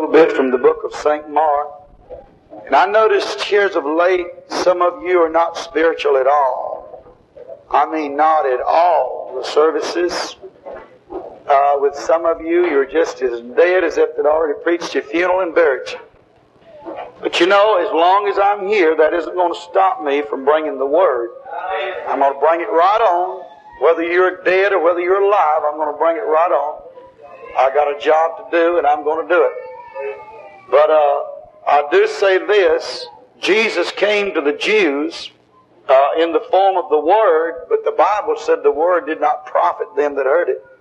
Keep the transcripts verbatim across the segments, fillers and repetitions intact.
little bit from the book of Saint Mark. And I noticed here as of late, some of you are not spiritual at all. I mean, not at all. The services, uh, with some of you, you're just as dead as if they'd already preached your funeral and buried you. But you know, as long as I'm here, that isn't going to stop me from bringing the Word. I'm going to bring it right on. Whether you're dead or whether you're alive, I'm going to bring it right on. I got a job to do, and I'm going to do it. But uh, I do say this. Jesus came to the Jews uh, in the form of the Word, but the Bible said the Word did not profit them that heard it.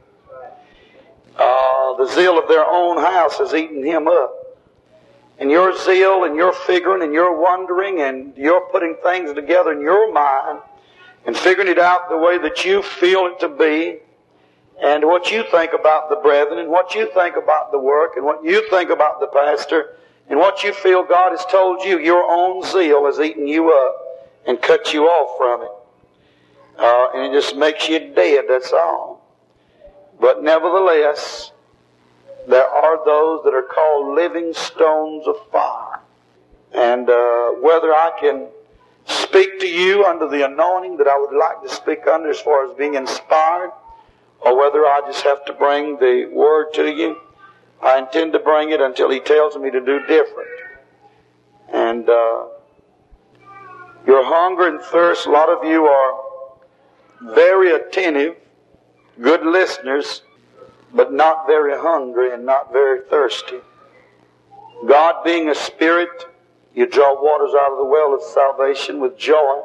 Uh, the zeal of their own house has eaten him up. And your zeal and your figuring and your wondering and your putting things together in your mind and figuring it out the way that you feel it to be and what you think about the brethren and what you think about the work and what you think about the pastor and what you feel God has told you, your own zeal has eaten you up and cut you off from it. Uh, and it just makes you dead, that's all. But nevertheless, there are those that are called living stones of fire. And uh, whether I can speak to you under the anointing that I would like to speak under as far as being inspired, or whether I just have to bring the Word to you, I intend to bring it until He tells me to do different. And uh, your hunger and thirst, a lot of you are very attentive, good listeners, but not very hungry and not very thirsty. God being a spirit, you draw waters out of the well of salvation with joy.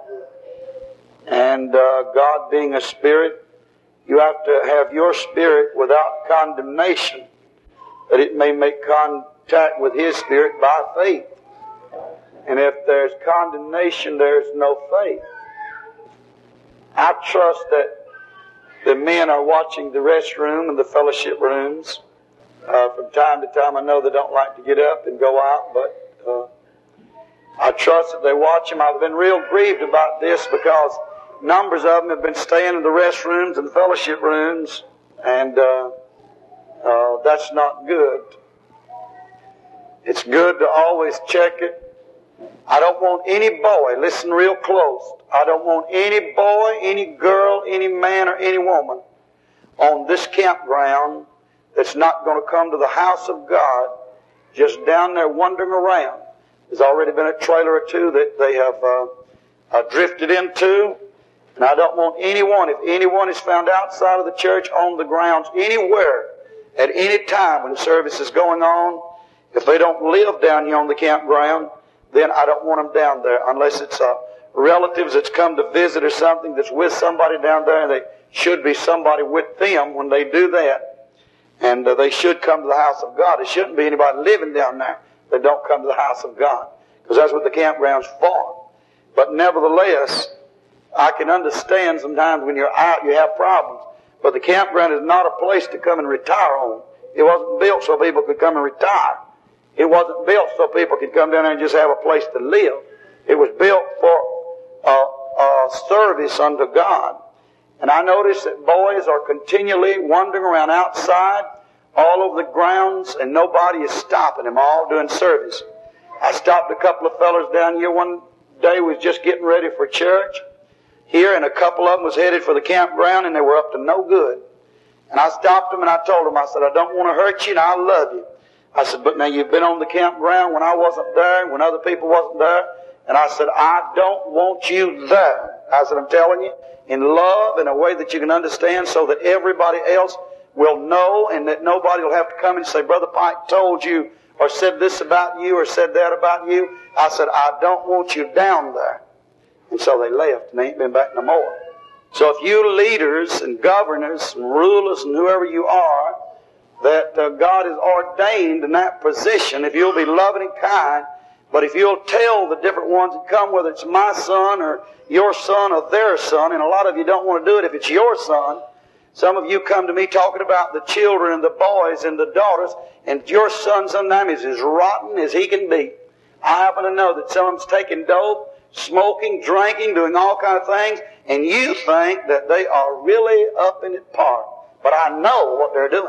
And uh, God being a spirit, you have to have your spirit without condemnation, that it may make contact with His Spirit by faith. And if there's condemnation, there's no faith. I trust that the men are watching the restroom and the fellowship rooms. Uh, from time to time, I know they don't like to get up and go out, but uh, I trust that they watch them. I've been real grieved about this because numbers of them have been staying in the restrooms and the fellowship rooms, and uh, uh, that's not good. It's good to always check it. I don't want any boy, listen real close, I don't want any boy, any girl, any man, or any woman on this campground that's not going to come to the house of God just down there wandering around. There's already been a trailer or two that they have uh, uh, drifted into, and I don't want anyone, if anyone is found outside of the church on the grounds anywhere at any time when the service is going on, if they don't live down here on the campground, then I don't want them down there unless it's uh, relatives that's come to visit or something that's with somebody down there, and they should be somebody with them when they do that. And uh, they should come to the house of God. There shouldn't be anybody living down there that don't come to the house of God, because that's what the campground's for. But nevertheless, I can understand sometimes when you're out you have problems. But the campground is not a place to come and retire on. It wasn't built so people could come and retire. It wasn't built so people could come down there and just have a place to live. It was built for a, a service unto God. And I notice that boys are continually wandering around outside all over the grounds, and nobody is stopping them, all doing service. I stopped a couple of fellas down here one day, was just getting ready for church here, and a couple of them was headed for the campground, and they were up to no good. And I stopped them and I told them, I said, I don't want to hurt you and I love you. I said, but now you've been on the campground when I wasn't there, when other people wasn't there. And I said, I don't want you there. I said, I'm telling you, in love, in a way that you can understand so that everybody else will know and that nobody will have to come and say, Brother Pike told you or said this about you or said that about you. I said, I don't want you down there. And so they left and they ain't been back no more. So if you leaders and governors and rulers and whoever you are, that uh, God has ordained in that position, if you'll be loving and kind, but if you'll tell the different ones that come, whether it's my son or your son or their son, and a lot of you don't want to do it if it's your son. Some of you come to me talking about the children and the boys and the daughters, and your son sometimes is as rotten as he can be. I happen to know that some of them's taking dope, smoking, drinking, doing all kind of things, and you think that they are really up in it par. But I know what they're doing.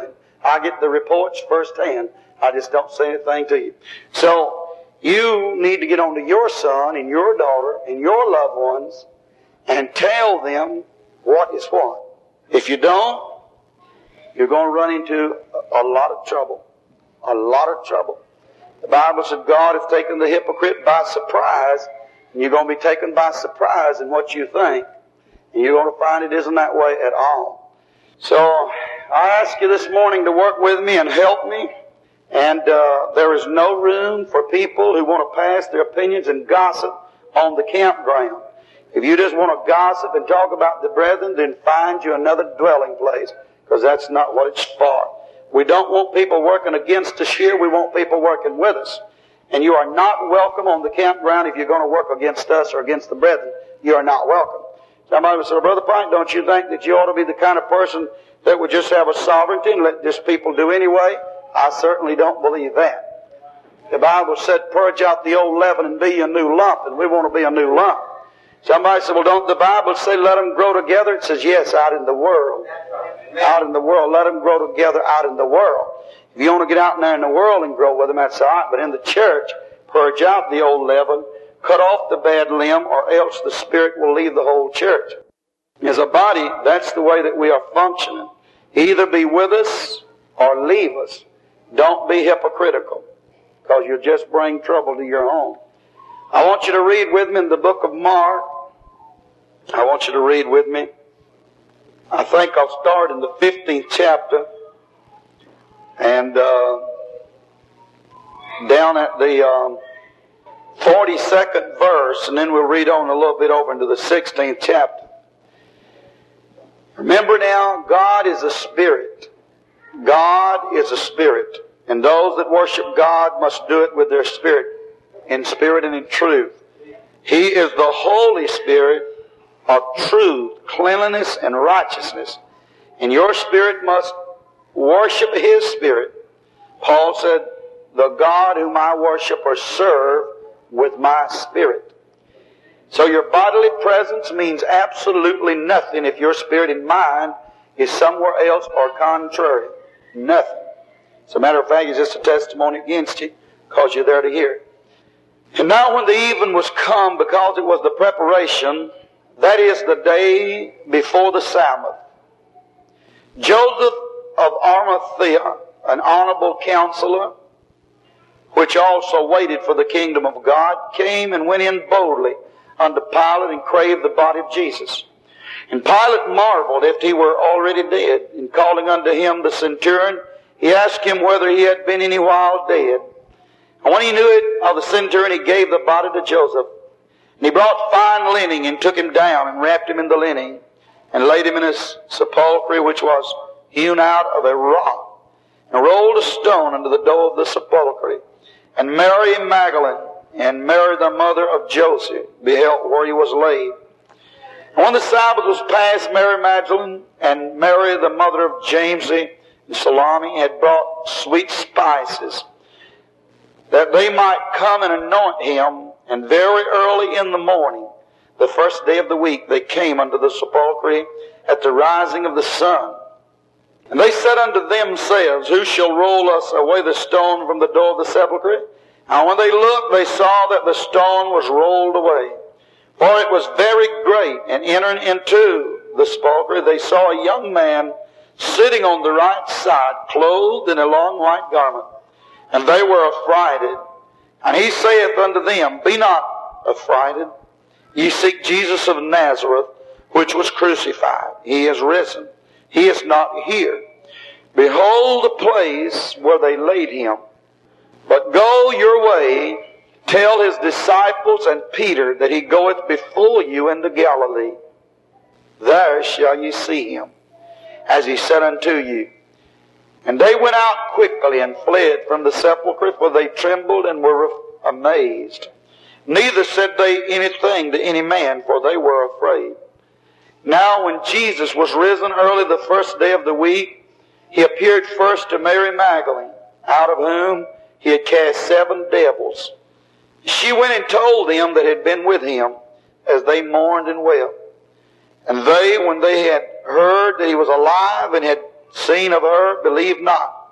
I get the reports firsthand. I just don't say anything to you. So you need to get on to your son and your daughter and your loved ones and tell them what is what. If you don't, you're going to run into a lot of trouble. A lot of trouble. The Bible said God has taken the hypocrite by surprise, and you're going to be taken by surprise in what you think. And you're going to find it isn't that way at all. So I ask you this morning to work with me and help me. And uh, there is no room for people who want to pass their opinions and gossip on the campground. If you just want to gossip and talk about the brethren, then find you another dwelling place, because that's not what it's for. We don't want people working against us here. We want people working with us. And you are not welcome on the campground if you're going to work against us or against the brethren. You are not welcome. Somebody would say, Brother Pike, don't you think that you ought to be the kind of person that would just have a sovereignty and let just people do anyway? I certainly don't believe that. The Bible said, purge out the old leaven and be a new lump, and we want to be a new lump. Somebody said, well, don't the Bible say let them grow together? It says, yes, out in the world. Out in the world. Let them grow together out in the world. If you want to get out there in the world and grow with them, that's all right. But in the church, purge out the old leaven, cut off the bad limb, or else the Spirit will leave the whole church. As a body, that's the way that we are functioning. Either be with us or leave us. Don't be hypocritical, because you'll just bring trouble to your home. I want you to read with me in the book of Mark. I want you to read with me. I think I'll start in the fifteenth chapter and uh, down at the um, forty-second verse, and then we'll read on a little bit over into the sixteenth chapter. Remember now, God is a spirit. God is a spirit. And those that worship God must do it with their spirit, in spirit and in truth. He is the Holy Spirit of truth, cleanliness, and righteousness. And your spirit must worship His Spirit. Paul said, the God whom I worship or serve with my spirit. So your bodily presence means absolutely nothing if your spirit and mind is somewhere else or contrary. Nothing. As a matter of fact, it's just a testimony against you, because you're there to hear it. And now when the even was come, because it was the preparation, that is the day before the Sabbath, Joseph of Arimathea, an honorable counselor, which also waited for the kingdom of God, came and went in boldly unto Pilate and craved the body of Jesus. And Pilate marveled if he were already dead. And calling unto him the centurion, he asked him whether he had been any while dead. And when he knew it of the centurion, he gave the body to Joseph. And he brought fine linen and took him down and wrapped him in the linen and laid him in his sepulchre, which was hewn out of a rock, and rolled a stone under the door of the sepulchre. And Mary Magdalene and Mary the mother of Joseph beheld where he was laid. And when the Sabbath was past, Mary Magdalene and Mary the mother of James and Salome had brought sweet spices, that they might come and anoint him. And very early in the morning, the first day of the week, they came unto the sepulchre at the rising of the sun. And they said unto themselves, who shall roll us away the stone from the door of the sepulchre? And when they looked, they saw that the stone was rolled away. For it was very great. And entering into the sepulchre, they saw a young man sitting on the right side, clothed in a long white garment. And they were affrighted. And he saith unto them, be not affrighted. Ye seek Jesus of Nazareth, which was crucified. He is risen. He is not here. Behold the place where they laid him. But go your way, tell his disciples and Peter that he goeth before you into Galilee. There shall ye see him, as he said unto you. And they went out quickly and fled from the sepulchre, for they trembled and were amazed. Neither said they anything to any man, for they were afraid. Now when Jesus was risen early the first day of the week, he appeared first to Mary Magdalene, out of whom he had cast seven devils. She went and told them that had been with him, as they mourned and wept. And they, when they had heard that he was alive and had seen of her, believed not.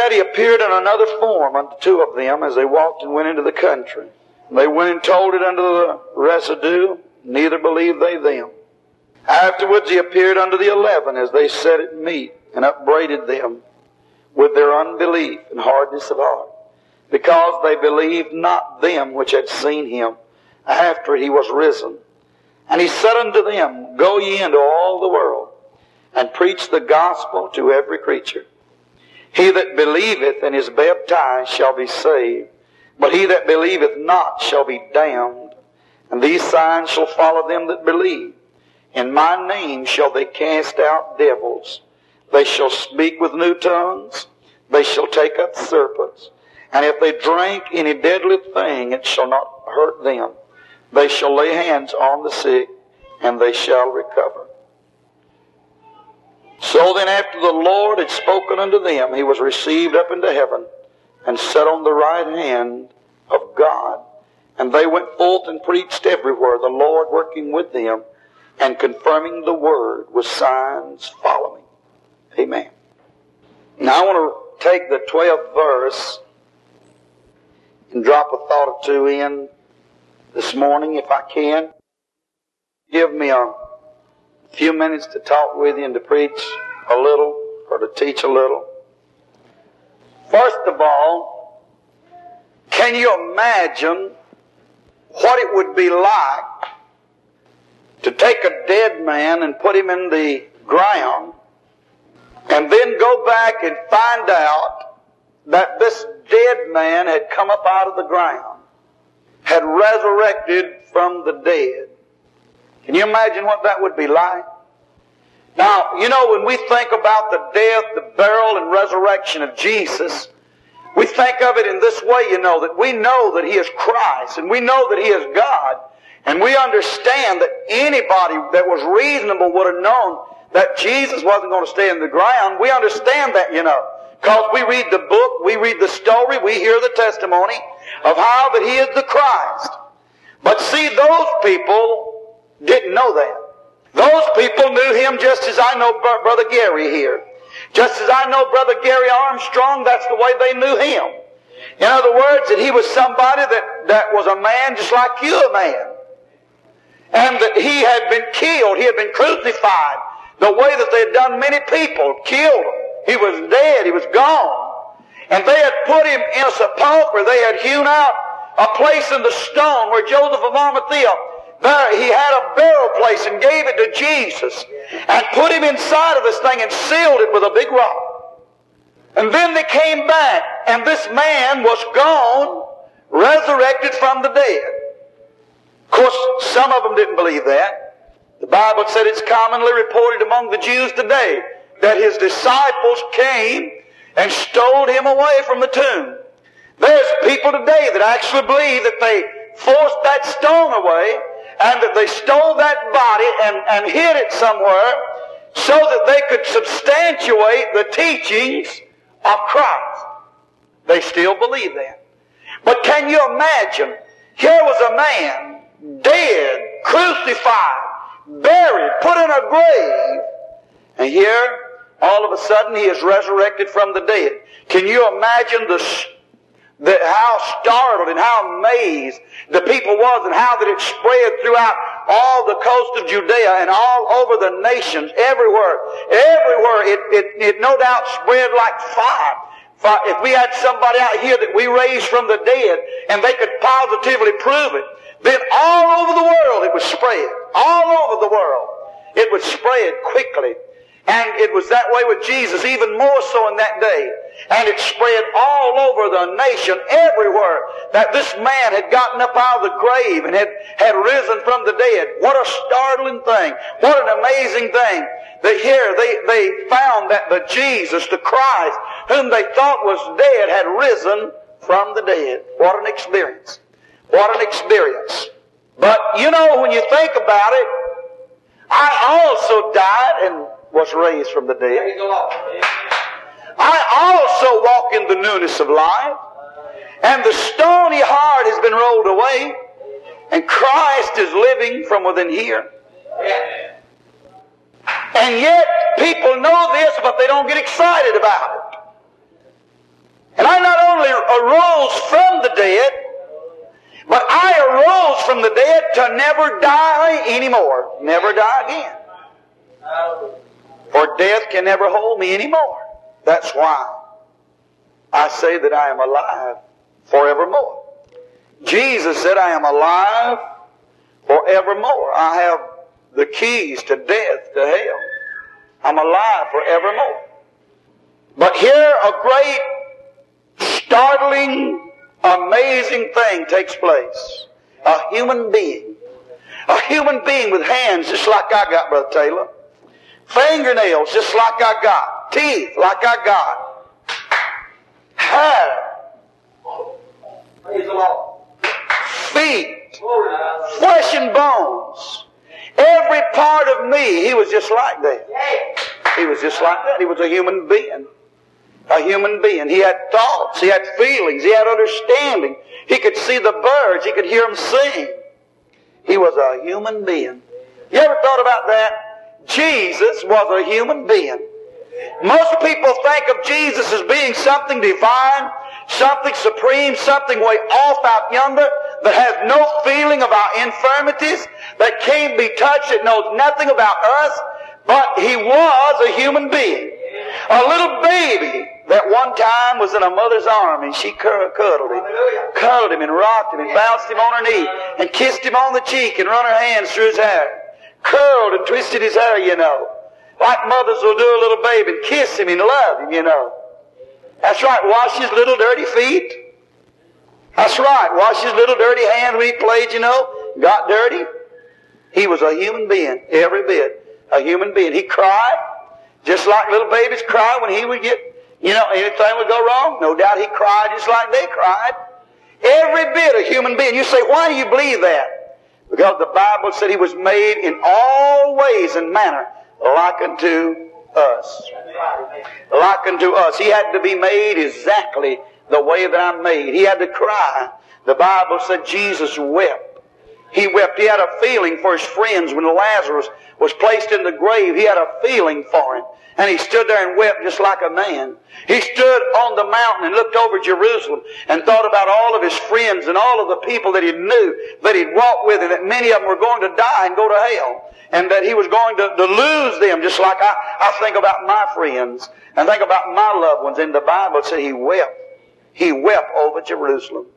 that, he appeared in another form unto two of them as they walked and went into the country. They went and told it unto the residue, neither believed they them. Afterwards he appeared unto the eleven as they sat at meat, and upbraided them with their unbelief and hardness of heart, because they believed not them which had seen him after he was risen. And he said unto them, Go ye into all the world, and preach the gospel to every creature. He that believeth and is baptized shall be saved, but he that believeth not shall be damned. And these signs shall follow them that believe. In my name shall they cast out devils. They shall speak with new tongues. They shall take up serpents. And if they drink any deadly thing, it shall not hurt them. They shall lay hands on the sick, and they shall recover. So then after the Lord had spoken unto them, he was received up into heaven, and sat on the right hand of God. And they went forth and preached everywhere, the Lord working with them, and confirming the word with signs following. Amen. Now I want to take the twelfth verse and drop a thought or two in this morning, if I can. Give me a few minutes to talk with you and to preach a little, or to teach a little. First of all, can you imagine what it would be like to take a dead man and put him in the ground, and then go back and find out that this dead man had come up out of the ground, had resurrected from the dead? Can you imagine what that would be like? Now, you know, when we think about the death, the burial, and resurrection of Jesus, we think of it in this way, you know, that we know that He is Christ, and we know that He is God, and we understand that anybody that was reasonable would have known that Jesus wasn't going to stay in the ground. We understand that, you know, because we read the book, we read the story, we hear the testimony of how that He is the Christ. But see, those people didn't know that. Those people knew Him just as I know Brother Gary here. Just as I know Brother Gary Armstrong, that's the way they knew Him. In other words, that He was somebody that, that was a man just like you, a man. And that He had been killed, He had been crucified, the way that they had done many people, killed Him. He was dead, He was gone. And they had put Him in a sepulchre. They had hewn out a place in the stone where Joseph of Arimathea, there he had a burial place and gave it to Jesus and put Him inside of this thing and sealed it with a big rock. And then they came back, and this man was gone, resurrected from the dead. Of course, some of them didn't believe that. The Bible said it's commonly reported among the Jews today that His disciples came and stole Him away from the tomb. There's people today that actually believe that they forced that stone away and that they stole that body and, and hid it somewhere so that they could substantiate the teachings of Christ. They still believe that. But can you imagine, here was a man, dead, crucified, buried, put in a grave, and here, all of a sudden, He is resurrected from the dead. Can you imagine the The, how startled and how amazed the people was, and how that it spread throughout all the coast of Judea and all over the nations, everywhere. Everywhere it, it, it no doubt spread like fire. If we had somebody out here that we raised from the dead and they could positively prove it, then all over the world it would spread. All over the world it would spread quickly. And it was that way with Jesus, even more so in that day. And it spread all over the nation, everywhere, that this man had gotten up out of the grave and had, had risen from the dead. What a startling thing. What an amazing thing. That here they, they found that the Jesus, the Christ, whom they thought was dead, had risen from the dead. What an experience. What an experience. But, you know, when you think about it, I also died and was raised from the dead. I also walk in the newness of life. And the stony heart has been rolled away. And Christ is living from within here. And yet, people know this, but they don't get excited about it. arose from the dead, but I arose from the dead to never die anymore. Never die again. For death can never hold me anymore. That's why I say that I am alive forevermore. Jesus said, I am alive forevermore. I have the keys to death, to hell. I'm alive forevermore. But here a great, startling, amazing thing takes place. A human being. A human being with hands just like I got, Brother Taylor. Fingernails just like I got. Teeth like I got. Hair. Praise the Lord. Feet. Flesh and bones. Every part of me, he was just like that. He was just like that. He was a human being. A human being. He had thoughts. He had feelings. He had understanding. He could see the birds. He could hear them sing. He was a human being. You ever thought about that? Jesus was a human being. Most people think of Jesus as being something divine, something supreme, something way off out yonder that has no feeling of our infirmities, that can't be touched, that knows nothing about us. But He was a human being. A little baby that one time was in a mother's arm and she cuddled him, cuddled him and rocked him and bounced him on her knee and kissed him on the cheek and run her hands through his hair. Curled and twisted his hair, you know. Like mothers will do a little baby and kiss him and love him, you know. That's right, wash his little dirty feet. That's right, wash his little dirty hands when he played, you know. Got dirty. He was a human being, every bit. A human being. He cried, just like little babies cry when he would get, you know, anything would go wrong. No doubt he cried just like they cried. Every bit a human being. You say, why do you believe that? Because the Bible said He was made in all ways and manner like unto us. Like unto us. He had to be made exactly the way that I'm made. He had to cry. The Bible said Jesus wept. He wept. He had a feeling for His friends when Lazarus was placed in the grave. He had a feeling for him. And He stood there and wept just like a man. He stood on the mountain and looked over Jerusalem and thought about all of His friends and all of the people that He knew, that He'd walked with, and that many of them were going to die and go to hell. And that He was going to, to lose them, just like I, I think about my friends and think about my loved ones. And the Bible said He wept. He wept over Jerusalem.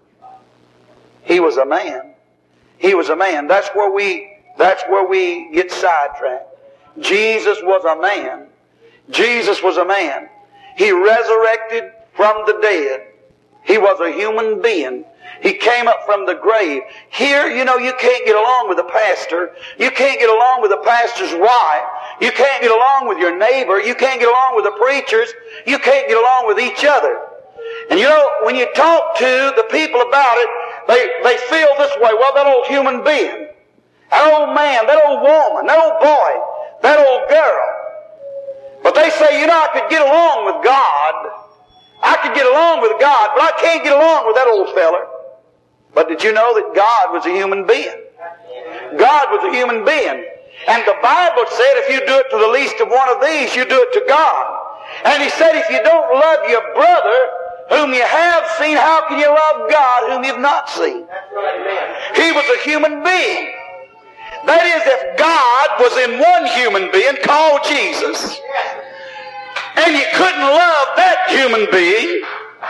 He was a man. He was a man. That's where we, that's where we get sidetracked. Jesus was a man. Jesus was a man. He resurrected from the dead. He was a human being. He came up from the grave. Here, you know, you can't get along with the pastor. You can't get along with the pastor's wife. You can't get along with your neighbor. You can't get along with the preachers. You can't get along with each other. And you know, when you talk to the people about it, they, they feel this way. Well, that old human being, that old man, that old woman, that old boy, that old girl. But they say, you know, I could get along with God. I could get along with God, but I can't get along with that old feller. But did you know that God was a human being? God was a human being. And the Bible said if you do it to the least of one of these, you do it to God. And He said if you don't love your brother whom you have seen, how can you love God whom you've not seen? He was a human being. That is, if God was in one human being called Jesus, and you couldn't love that human being,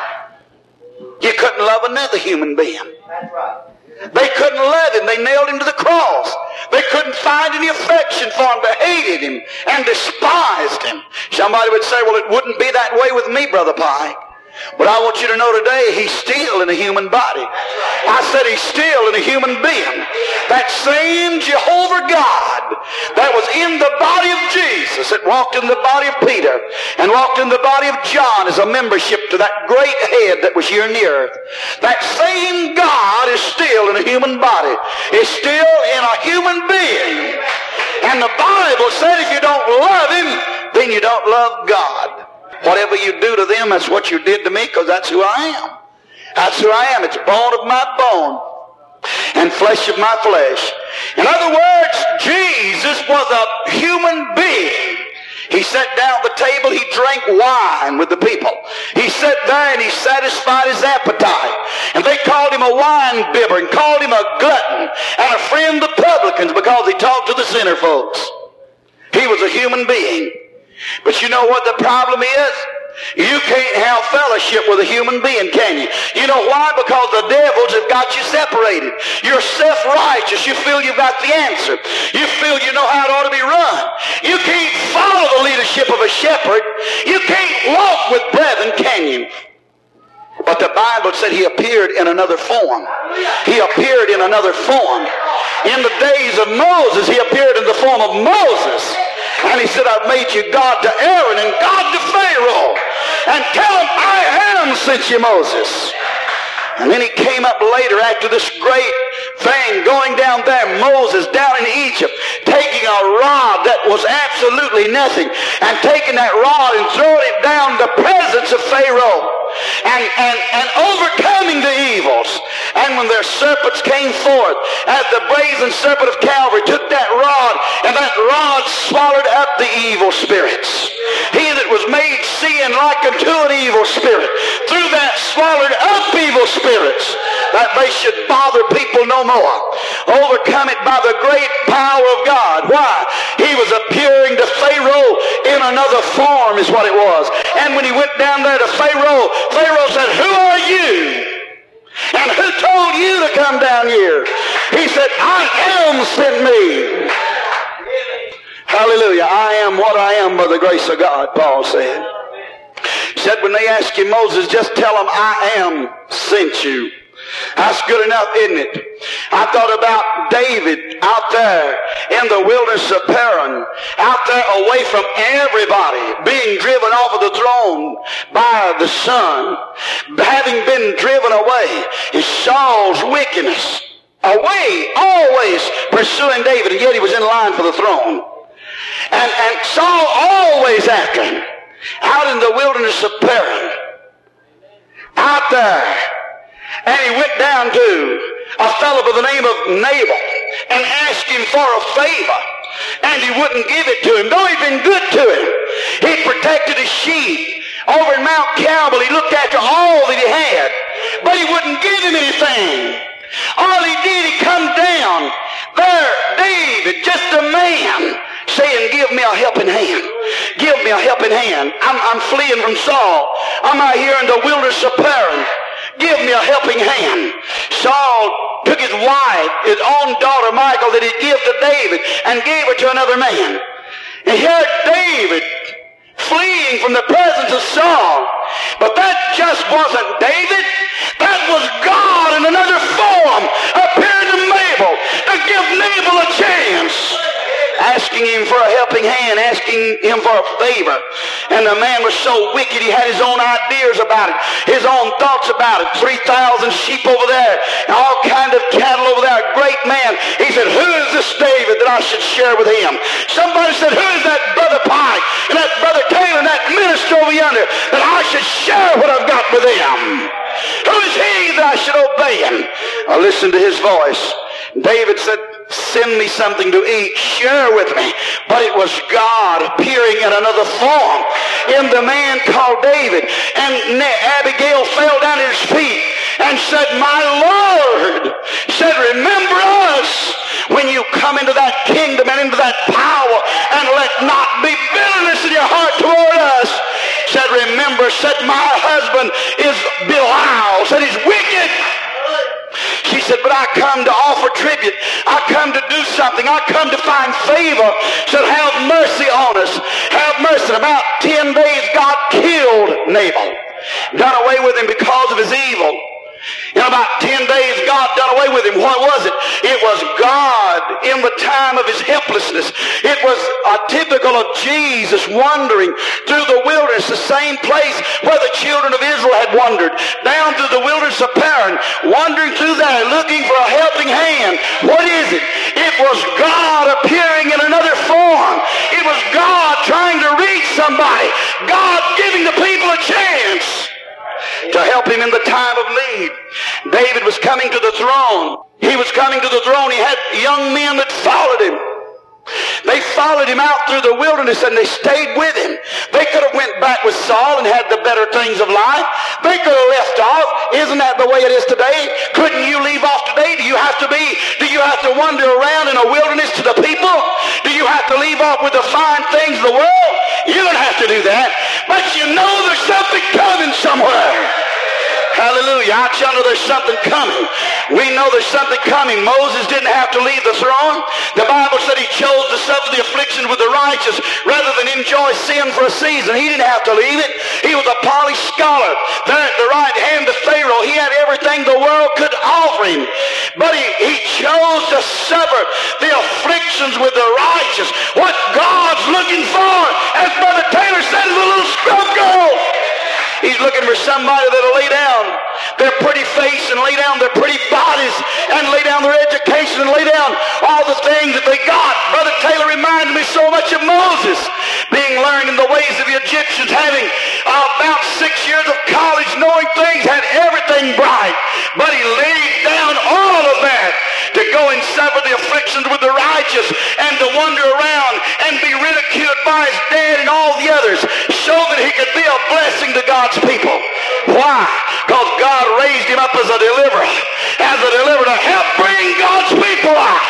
you couldn't love another human being. They couldn't love Him. They nailed Him to the cross. They couldn't find any affection for Him. They hated Him and despised Him. Somebody would say, well, it wouldn't be that way with me, Brother Pike. But I want you to know today, He's still in a human body. I said He's still in a human being. That same Jehovah God that was in the body of Jesus, that walked in the body of Peter and walked in the body of John as a membership to that great head that was here in the earth. That same God is still in a human body. Is still in a human being. And the Bible said if you don't love Him, then you don't love God. Whatever you do to them, that's what you did to me, because that's who I am. That's who I am. It's bone of my bone and flesh of my flesh. In other words, Jesus was a human being. He sat down at the table, he drank wine with the people. He sat there and he satisfied his appetite. And they called him a wine bibber and called him a glutton and a friend of publicans because he talked to the sinner folks. He was a human being. But you know what the problem is? You can't have fellowship with a human being, can you? You know why? Because the devils have got you separated. You're self-righteous. You feel you've got the answer. You feel you know how it ought to be run. You can't follow the leadership of a shepherd. You can't walk with brethren, can you? But the Bible said he appeared in another form. He appeared in another form. In the days of Moses, he appeared in the form of Moses. And he said, I've made you God to Aaron and God to Pharaoh. And tell him, I am sent you, Moses. And then he came up later after this great thing, going down there, Moses down in Egypt, taking a rod that was absolutely nothing, and taking that rod and throwing it down in the presence of Pharaoh, and, and, and overcoming the evils. And when their serpents came forth, as the brazen serpent of Calvary took that rod, and that rod swallowed up the evil spirits. He that was made seeing like unto an evil spirit, through that swallowed up evil spirits, that they should bother people no more. Overcome it by the great power of God. Why? He was appearing to Pharaoh in another form is what it was. And when he went down there to Pharaoh, Pharaoh said, who are you? And who told you to come down here? He said, I am sent me. Hallelujah. I am what I am by the grace of God, Paul said. He said when they ask you, Moses, just tell them I am sent you. That's good enough, isn't it? I thought about David out there in the wilderness of Paran, out there away from everybody, being driven off of the throne by the sun, having been driven away, and Saul's wickedness, away, always pursuing David, and yet he was in line for the throne. And, and Saul always after him, out in the wilderness of Paran, out there. And he went down to a fellow by the name of Nabal and asked him for a favor. And he wouldn't give it to him, though he'd been good to him. He protected his sheep. Over in Mount Carmel, he looked after all that he had. But he wouldn't give him anything. All he did, he come down. There, David, just a man, saying, give me a helping hand. Give me a helping hand. I'm, I'm fleeing from Saul. I'm out here in the wilderness of Paran. Give me a helping hand. Saul took his wife, his own daughter Michal, that he'd give to David, and gave her to another man. And here David, fleeing from the presence of Saul. But that just wasn't David. That was God in another form, appearing to Nabal to give Nabal a chance. Asking him for a helping hand, asking him for a favor. And the man was so wicked, he had his own ideas about it, his own thoughts about it. three thousand sheep over there, and all kind of cattle over there. A great man. He said, who is this David that I should share with him? Somebody said, who is that brother Pike and that brother Taylor and that minister over yonder that I should share what I've got with them? Who is he that I should obey him? I listened to his voice. David said, send me something to eat, share with me. But it was God appearing in another form in the man called David. And Abigail fell down at his feet and said, my Lord, said, remember us when you come into that kingdom and into that power, and let not be bitterness in your heart toward us. Said, remember, said, my husband is Belial, said, he's wicked. She said, but I come to offer tribute. I come to do something. I come to find favor. Said, have mercy on us. Have mercy. In about ten days, God killed Nabal. Done away with him because of his evil. In about ten days, God done away with him. What was it? It was God in the time of his helplessness. It was a typical of Jesus wandering through the wilderness, the same place where the children of Israel had wandered, down through the wilderness of Paran, wandering through there, looking for a helping hand. What is it? It was God appearing in another form. It was God trying to reach somebody. God giving the people a chance to help him in the time of need. David was coming to the throne. He was coming to the throne. He had young men that followed him. They followed him out through the wilderness and they stayed with him. They could have went back with Saul and had the better things of life. They could have left off. Isn't that the way it is today? Couldn't you leave off today? Do you have to be, do you have to wander around in a wilderness to the people? Do you have to leave off with the fine things of the world? You don't have to do that. But you know there's something coming somewhere. Hallelujah. I tell you there's something coming. We know there's something coming. Moses didn't have to leave the throne. The Bible said he chose to suffer the affliction with the righteous rather than enjoy sin for a season. He didn't have to leave it. He was a polished scholar. There at the right hand of Pharaoh, he had everything the world could offer him. But he, he chose to suffer the afflictions with the righteous. What God's looking for, as Brother Taylor said, is a little scrub girl. He's looking for somebody that'll lay down their pretty face and lay down their pretty bodies and lay down their education and lay down all the things that they got. Brother Taylor reminded me so much of Moses being learned in the ways of the Egyptians, having uh, about six years of college, knowing things, had everything bright. But he laid down all of that to go and suffer the afflictions with the righteous and to wander around and be ridiculed by his dad and all the others so that he could be a blessing to God's people. Why? Because God raised him up as a deliverer, as a deliverer to help bring God's people out.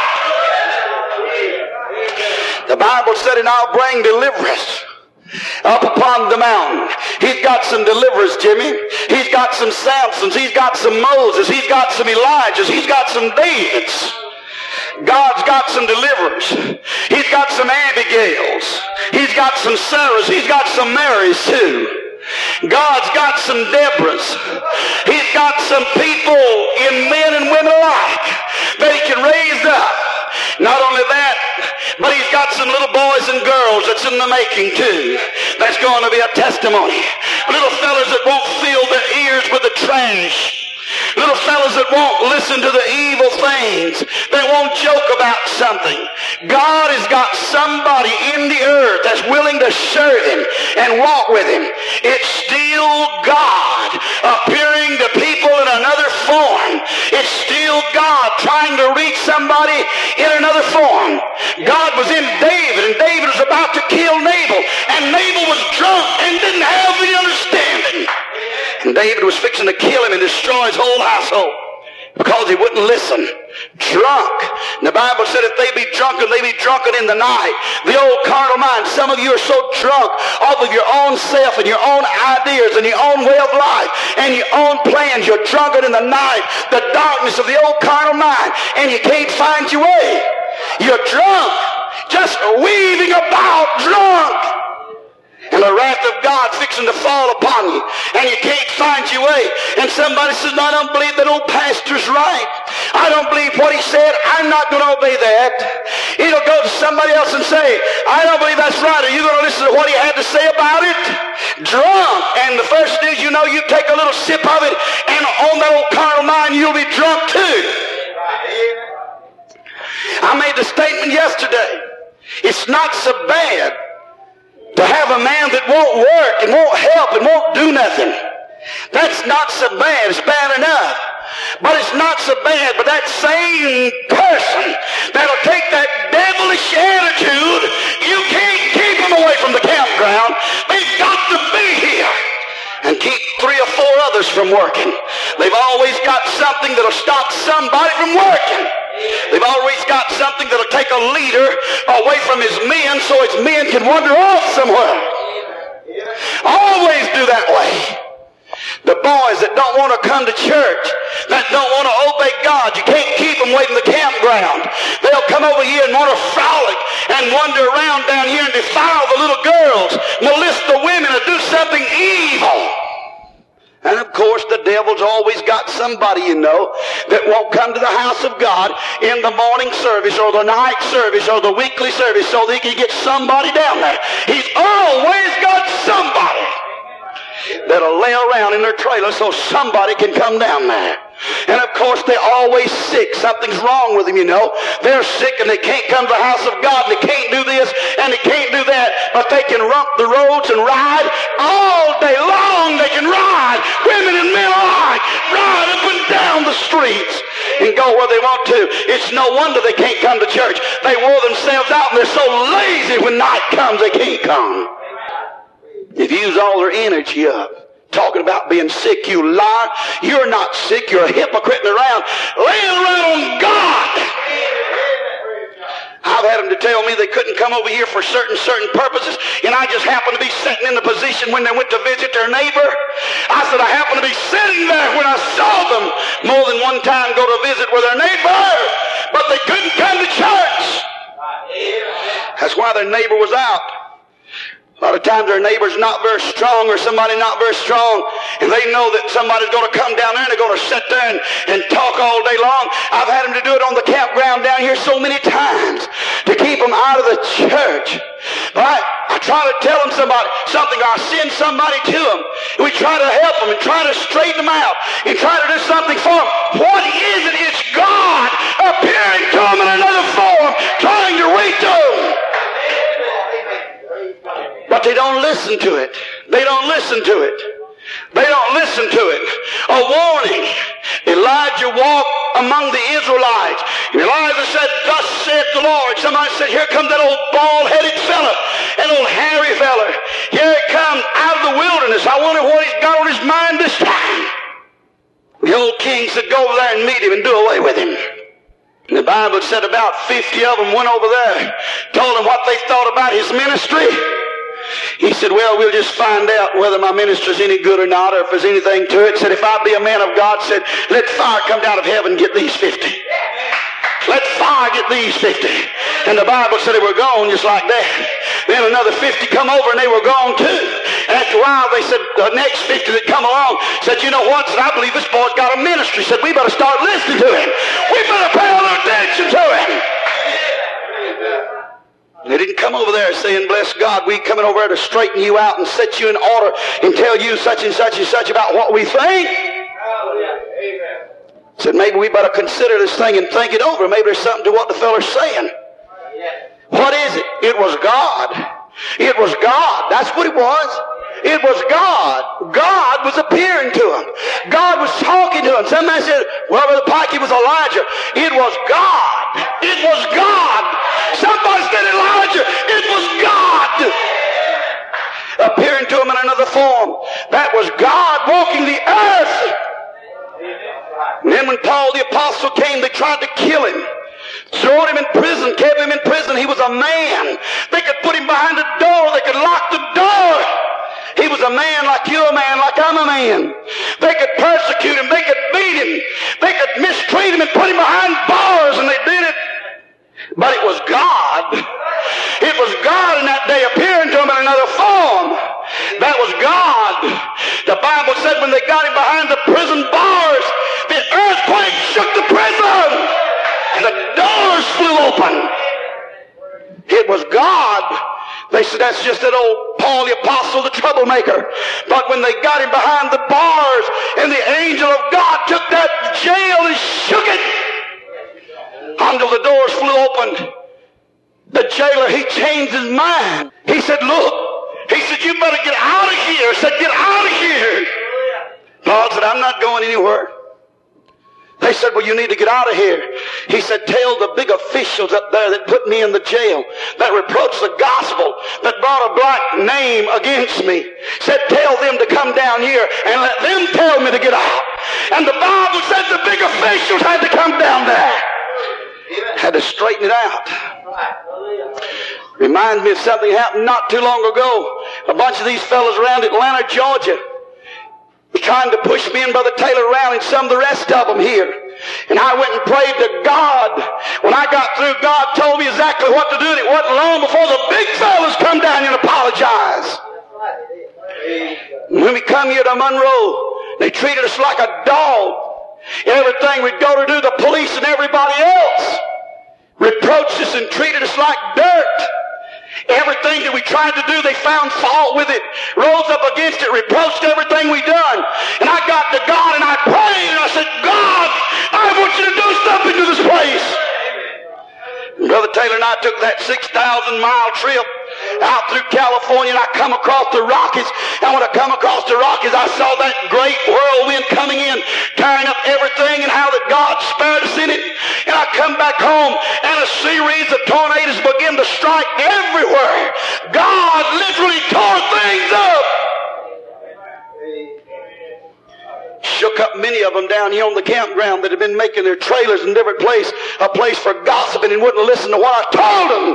The Bible said, and I'll bring deliverance up upon the mountain. He's got some deliverers, Jimmy. He's got some Samsons. He's got some Moses. He's got some Elijahs. He's got some Davids. God's got some deliverers. He's got some Abigails. He's got some Sarahs. He's got some Marys too. God's got some Deborahs. He's got some people in men and women alike that he can raise up. Not only that, but he's got some little boys and girls that's in the making too. That's going to be a testimony. Little fellas that won't fill their ears with the trash. Little fellas that won't listen to the evil things. They won't joke about something. God has got somebody in the earth that's willing to serve him and walk with him. It's still God appearing to people in another form. It's still God trying to reach somebody in another form. God was in David, and David was about to kill Nabal, and Nabal was drunk and didn't have the understanding. And David was fixing to kill him and destroy his whole household because he wouldn't listen. Drunk. And the Bible said if they be drunken, they be drunken in the night. The old carnal mind. Some of you are so drunk off of your own self and your own ideas and your own way of life and your own plans. You're drunken in the night, the darkness of the old carnal mind, and you can't find your way. You're drunk, just weaving about drunk. And the wrath of God fixing to fall upon you. And you can't find your way. And somebody says, no, I don't believe that old pastor's right. I don't believe what he said. I'm not going to obey that. It'll go to somebody else and say, I don't believe that's right. Are you going to listen to what he had to say about it? Drunk. And the first news you know, you take a little sip of it, and on that old carnal mind, you'll be drunk too. I made the statement yesterday. It's not so bad to have a man that won't work and won't help and won't do nothing. That's not so bad. It's bad enough. But it's not so bad. But that same person that'll take that devilish attitude, you can't keep them away from the campground. They've got to be here. And keep three or four others from working. They've always got something that'll stop somebody from working. They've always got something that'll take a leader away from his men so his men can wander off somewhere. Always do that way. The boys that don't want to come to church, that don't want to obey God, you can't keep them away from the campground. They'll come over here and want to frolic and wander around down here and defile the little girls, molest the women, and do something evil. And of course the devil's always got somebody, you know, that won't come to the house of God in the morning service or the night service or the weekly service so that he can get somebody down there. He's always got somebody that'll lay around in their trailer so somebody can come down there. And of course they're always sick. Something's wrong with them, you know. They're sick and they can't come to the house of God, and they can't do this and they can't do that, but they can rump the roads and ride all day long. They can ride, women and men alike, ride up and down the streets. and go where they want to. It's no wonder they can't come to church. They wore themselves out and they're so lazy when night comes they can't come. They've used all their energy up. Talking about being sick, you liar. You're not sick. You're a hypocrite around. Laying around on God. I've had them to tell me they couldn't come over here for certain, certain purposes, and I just happened to be sitting in the position when they went to visit their neighbor. I said I happened to be sitting there when I saw them more than one time go to visit with their neighbor, but they couldn't come to church. That's why their neighbor was out. A lot of times their neighbor's not very strong or somebody not very strong, and they know that somebody's going to come down there and they're going to sit there and, and talk all day long. I've had them to do it on the campground down here so many times to keep them out of the church. But I, I try to tell them somebody, something, or I send somebody to them, and we try to help them and try to straighten them out and try to do something for them. What is it? It's God appearing to them in another form, trying to reach them. But they don't listen to it. They don't listen to it. They don't listen to it. A warning. Elijah walked among the Israelites. And Elijah said, thus saith the Lord. Somebody said, here comes that old bald-headed fella, an old hairy fella. Here he comes out of the wilderness. I wonder what he's got on his mind this time. The old king said, go over there and meet him and do away with him. And the Bible said about fifty of them went over there, told him what they thought about his ministry. He said, well, we'll just find out whether my minister's any good or not, or if there's anything to it. Said, if I be a man of God, said, let fire come down of heaven and get these fifty. Let fire get these fifty. And the Bible said they were gone just like that. Then another fifty come over and they were gone too. And after a while they said, the next fifty that come along said, you know what? Said, I believe this boy's got a ministry. Said, we better start listening to him. We better pay a little attention to him. They didn't come over there saying, bless God, we coming over there to straighten you out and set you in order and tell you such and such and such about what we think. Amen. Said, maybe we better consider this thing and think it over. Maybe there's something to what the feller's saying. What is it? It was God. It was God. That's what it was. It was God. God was appearing to him. God was talking to him. Somebody said, well, Brother Pike, it was Elijah. It was God. It was God. Somebody said Elijah. It was God. Appearing to him in another form. That was God walking the earth. And then when Paul the apostle came, they tried to kill him. Throw him in prison, kept him in prison. He was a man. They could put him behind a door. They could lock the door. He was a man like you're a man, like I'm a man. They could persecute him. They could beat him. They could mistreat him and put him behind bars, and they did it. But it was God. It was God in that day appearing to him in another form. That was God. The Bible said when they got him behind the prison bars, the earthquake shook the prison, and the doors flew open. It was God. They said, that's just that old Paul the apostle, the troublemaker. But when they got him behind the bars and the angel of God took that jail and shook it until the doors flew open, the jailer, he changed his mind. He said, look, he said, you better get out of here. He said, get out of here. Paul said, I'm not going anywhere. They said, well, you need to get out of here. He said, tell the big officials up there that put me in the jail, that reproached the gospel, that brought a black name against me. Said, tell them to come down here and let them tell me to get out. And the Bible said the big officials had to come down there. Had to straighten it out. Reminds me of something happened not too long ago. A bunch of these fellows around Atlanta, Georgia, was trying to push me and Brother Taylor around and some of the rest of them here. And I went and prayed to God. When I got through, God told me exactly what to do, and it wasn't long before the big fellas come down here and apologize. And when we come here to Monroe, they treated us like a dog. Everything we'd go to do, the police and everybody else reproached us and treated us like dirt. Everything that we tried to do, they found fault with it, rose up against it, reproached everything we done. And I got to God and I prayed and I said, God, I want you to do something to this place. And Brother Taylor and I took that six thousand mile trip out through California, and I come across the Rockies. And when I come across the Rockies, I saw that great whirlwind coming in, tearing up everything, and how that God spared us City. And I come back home and a series of tornadoes begin to strike everywhere. God literally tore things up. Shook up many of them down here on the campground that had been making their trailers in different places a place for gossiping and wouldn't listen to what I told them.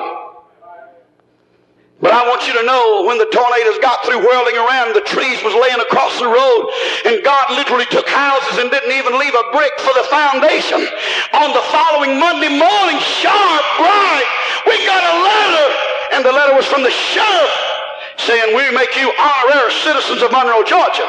But I want you to know, when the tornadoes got through whirling around, the trees was laying across the road, and God literally took houses and didn't even leave a brick for the foundation. On the following Monday morning, sharp, bright, we got a letter, and the letter was from the sheriff saying, we make you honorary citizens of Monroe, Georgia.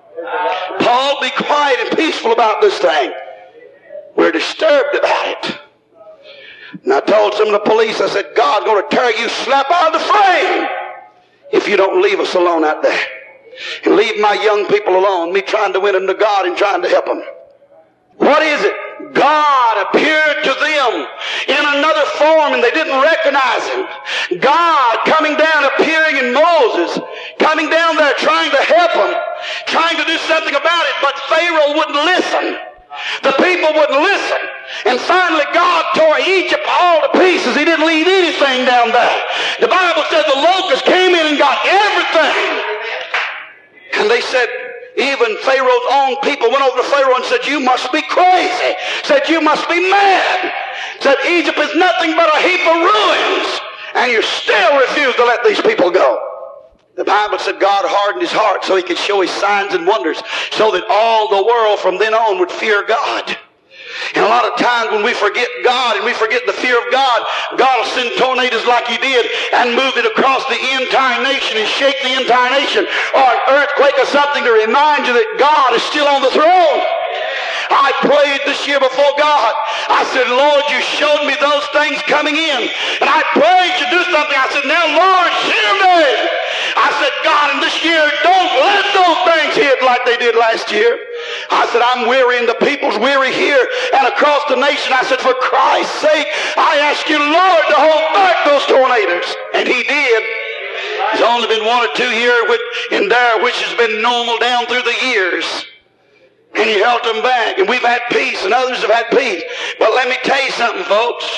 Paul, be quiet and peaceful about this thing. We're disturbed about it. And I told some of the police, I said, God's going to tear you slap out of the frame if you don't leave us alone out there. And leave my young people alone, me trying to win them to God and trying to help them. What is it? God appeared to them in another form and they didn't recognize him. God coming down, appearing in Moses, coming down there trying to help him, trying to do something about it, but Pharaoh wouldn't listen. The people wouldn't listen. And finally God tore Egypt all to pieces. He didn't leave anything down there. The Bible said the locusts came in and got everything. And they said, even Pharaoh's own people went over to Pharaoh and said, you must be crazy. Said, you must be mad. Said, Egypt is nothing but a heap of ruins. And you still refuse to let these people go. The Bible said God hardened his heart so he could show his signs and wonders so that all the world from then on would fear God. And a lot of times when we forget God and we forget the fear of God, God will send tornadoes like he did and move it across the entire nation and shake the entire nation, or an earthquake or something to remind you that God is still on the throne. I prayed this year before God. I said, Lord, you showed me those things coming in. And I prayed to do something. I said, now, Lord, hear me. I said, God, in this year, don't let those things hit like they did last year. I said, I'm weary and the people's weary here and across the nation. I said, for Christ's sake, I ask you, Lord, to hold back those tornadoes. And he did. There's only been one or two here in there which has been normal down through the years. And he held them back. And we've had peace and others have had peace. But let me tell you something, folks.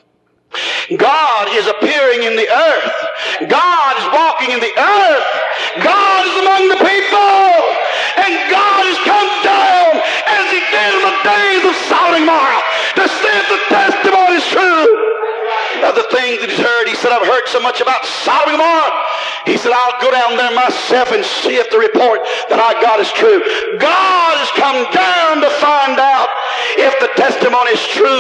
God is appearing in the earth. God is walking in the earth. God is among the people. And God has come down as he did in the days of Sodom and Gomorrah to see if the testimony is true. Other things that he's heard, he said, I've heard so much about Sodom and Gomorrah. He said, I'll go down there myself and see if the report that I got is true. God has come down to find out if the testimony is true.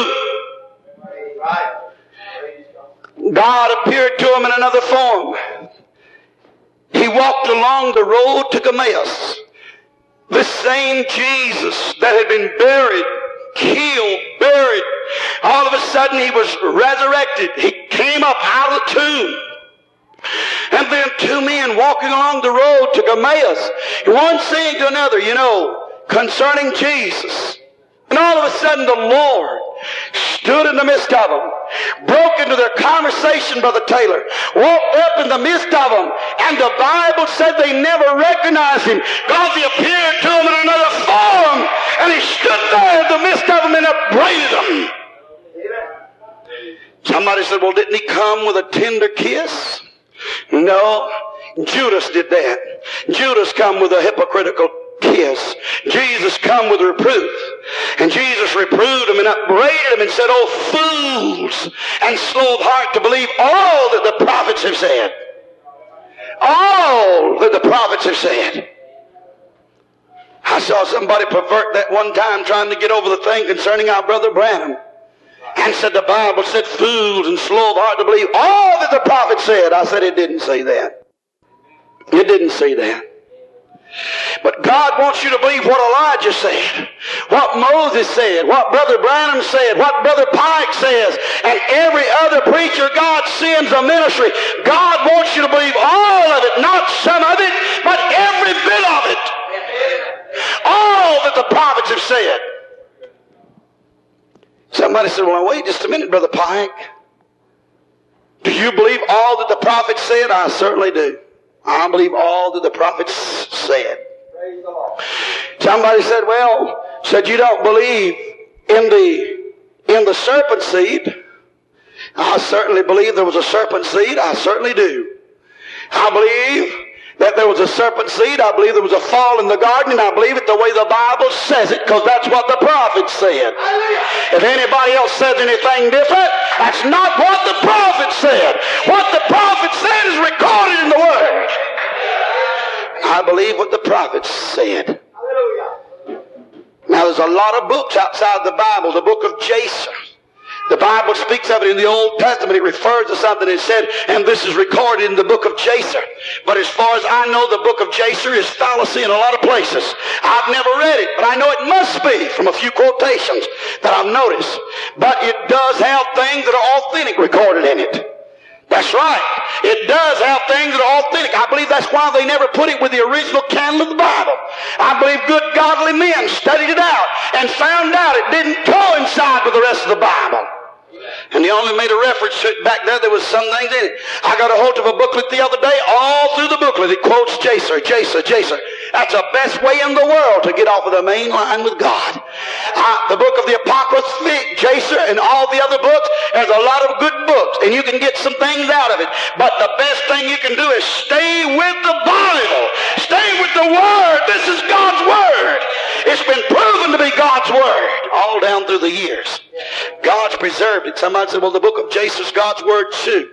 God appeared to him in another form. He walked along the road to Emmaus. The same Jesus that had been buried, killed, buried. All of a sudden he was resurrected. He came up out of the tomb. And then two men walking along the road to Emmaus, one saying to another, you know, concerning Jesus. And all of a sudden the Lord stood in the midst of them, broke into their conversation, Brother Taylor, walked up in the midst of them, and the Bible said they never recognized him because he appeared to them in another form, and he stood there in the midst of them and upbraided them. Somebody said, well, didn't he come with a tender kiss? No, Judas did that. Judas come with a hypocritical kiss. Jesus come with reproof. And Jesus reproved him and upbraided him and said, oh, fools and slow of heart to believe all that the prophets have said. All that the prophets have said. I saw somebody pervert that one time trying to get over the thing concerning our brother Branham. And said the Bible said fools and slow of heart to believe all that the prophet said. I said it didn't say that. It didn't say that. But God wants you to believe what Elijah said, what Moses said, what Brother Branham said, what Brother Pike says, and every other preacher God sends a ministry. God wants you to believe all of it, not some of it, but every bit of it. All that the prophets have said. Somebody said, well, wait just a minute, Brother Pike. Do you believe all that the prophets said? I certainly do. I believe all that the prophets said. Somebody said, well, said you don't believe in the in the serpent seed. I certainly believe there was a serpent seed. I certainly do. I believe that there was a serpent seed. I believe there was a fall in the garden, and I believe it the way the Bible says it, because that's what the prophet said. If anybody else says anything different, that's not what the prophet said. What the prophet said is recorded in the Word. I believe what the prophet said. Now, there's a lot of books outside the Bible. The book of Jasher. The Bible speaks of it in the Old Testament. It refers to something it said, and this is recorded in the book of Jasher. But as far as I know, the book of Jasher is fallacy in a lot of places. I've never read it, but I know it must be from a few quotations that I've noticed. But it does have things that are authentic recorded in it. That's right. It does have things that are authentic. I believe that's why they never put it with the original canon of the Bible. I believe good godly men studied it out and found out it didn't coincide with the rest of the Bible. And they only made a reference to it back there. There was some things in it. I got a hold of a booklet the other day. All through the booklet it quotes Jasher, Jasher, Jasher. That's the best way in the world to get off of the main line with God. Uh, the book of the Apocrypha, Jasher, and all the other books, there's a lot of good books, and you can get some things out of it. But the best thing you can do is stay with the Bible. Stay with the Word. This is God's Word. It's been proven to be God's Word all down through the years. God's preserved it. Somebody said, well, the book of Jasher is God's Word too.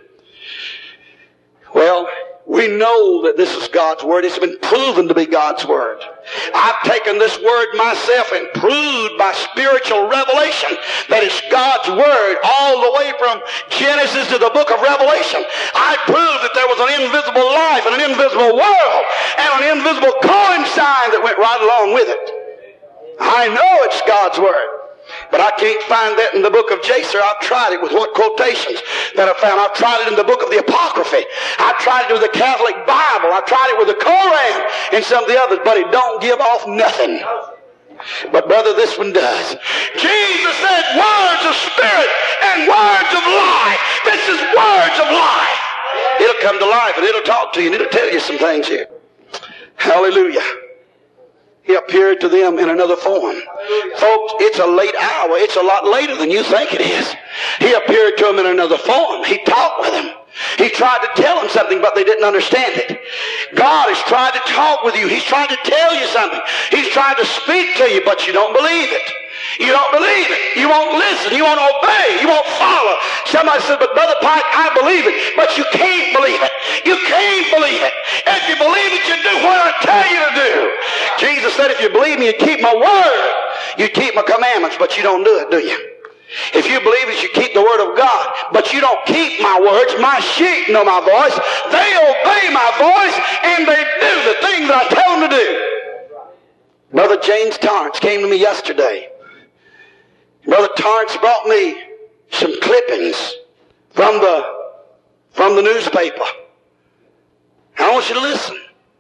Well, we know that this is God's Word. It's been proven to be God's Word. I've taken this Word myself and proved by spiritual revelation that it's God's Word all the way from Genesis to the book of Revelation. I proved that there was an invisible life and an invisible world and an invisible coinsign that went right along with it. I know it's God's Word. But I can't find that in the book of Jasher. I've tried it with what quotations that I found. I've tried it in the book of the Apocrypha. I've tried it with the Catholic Bible. I've tried it with the Koran and some of the others, but it don't give off nothing. But brother, this one does. Jesus said words of spirit and words of life. This is words of life. It'll come to life and it'll talk to you and it'll tell you some things here. Hallelujah. He appeared to them in another form. Folks, it's a late hour. It's a lot later than you think it is. He appeared to them in another form. He talked with them. He tried to tell them something, but they didn't understand it. God has tried to talk with you. He's trying to tell you something. He's trying to speak to you, but you don't believe it. You don't believe it. You won't listen. You won't obey. You won't follow. Somebody said, but Brother Pike, I believe it. But you can't believe it. You can't believe it. If you believe it, you do what I tell you to do. Jesus said, if you believe me, you keep my word. You keep my commandments, but you don't do it, do you? If you believe it, you keep the word of God, but you don't keep my words. My sheep know my voice. They obey my voice, and they do the things that I tell them to do. Brother James Torrance came to me yesterday. Brother Torrance brought me some clippings from the, from the newspaper. I want you to listen.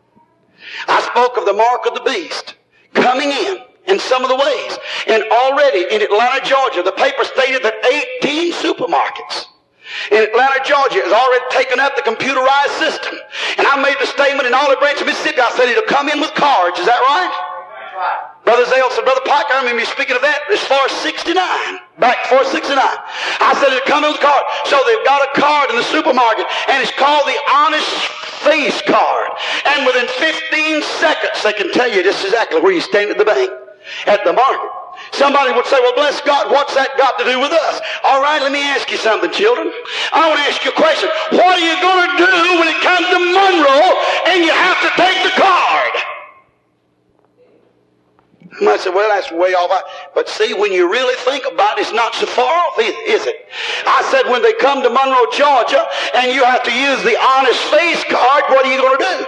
I spoke of the mark of the beast coming in in some of the ways. And already in Atlanta, Georgia, the paper stated that eighteen supermarkets in Atlanta, Georgia has already taken up the computerized system. And I made the statement in Olive Branch, Mississippi. I said it'll come in with cards. Is that right? That's right. Brother Zale said, Brother Pike, I remember you speaking of that as far as sixty-nine. Back before sixty-nine. I said it'll come in with a card. So they've got a card in the supermarket, and it's called the Honest Face card. And within fifteen seconds, they can tell you just exactly where you stand at the bank, at the market. Somebody would say, well, bless God, what's that got to do with us? All right, let me ask you something, children. I want to ask you a question. What are you going to do when it comes to Monroe and you have to take the card? And I said, well, that's way off. But see, when you really think about it, it's not so far off, is it? I said, when they come to Monroe, Georgia, and you have to use the Honest Face card, what are you going to do?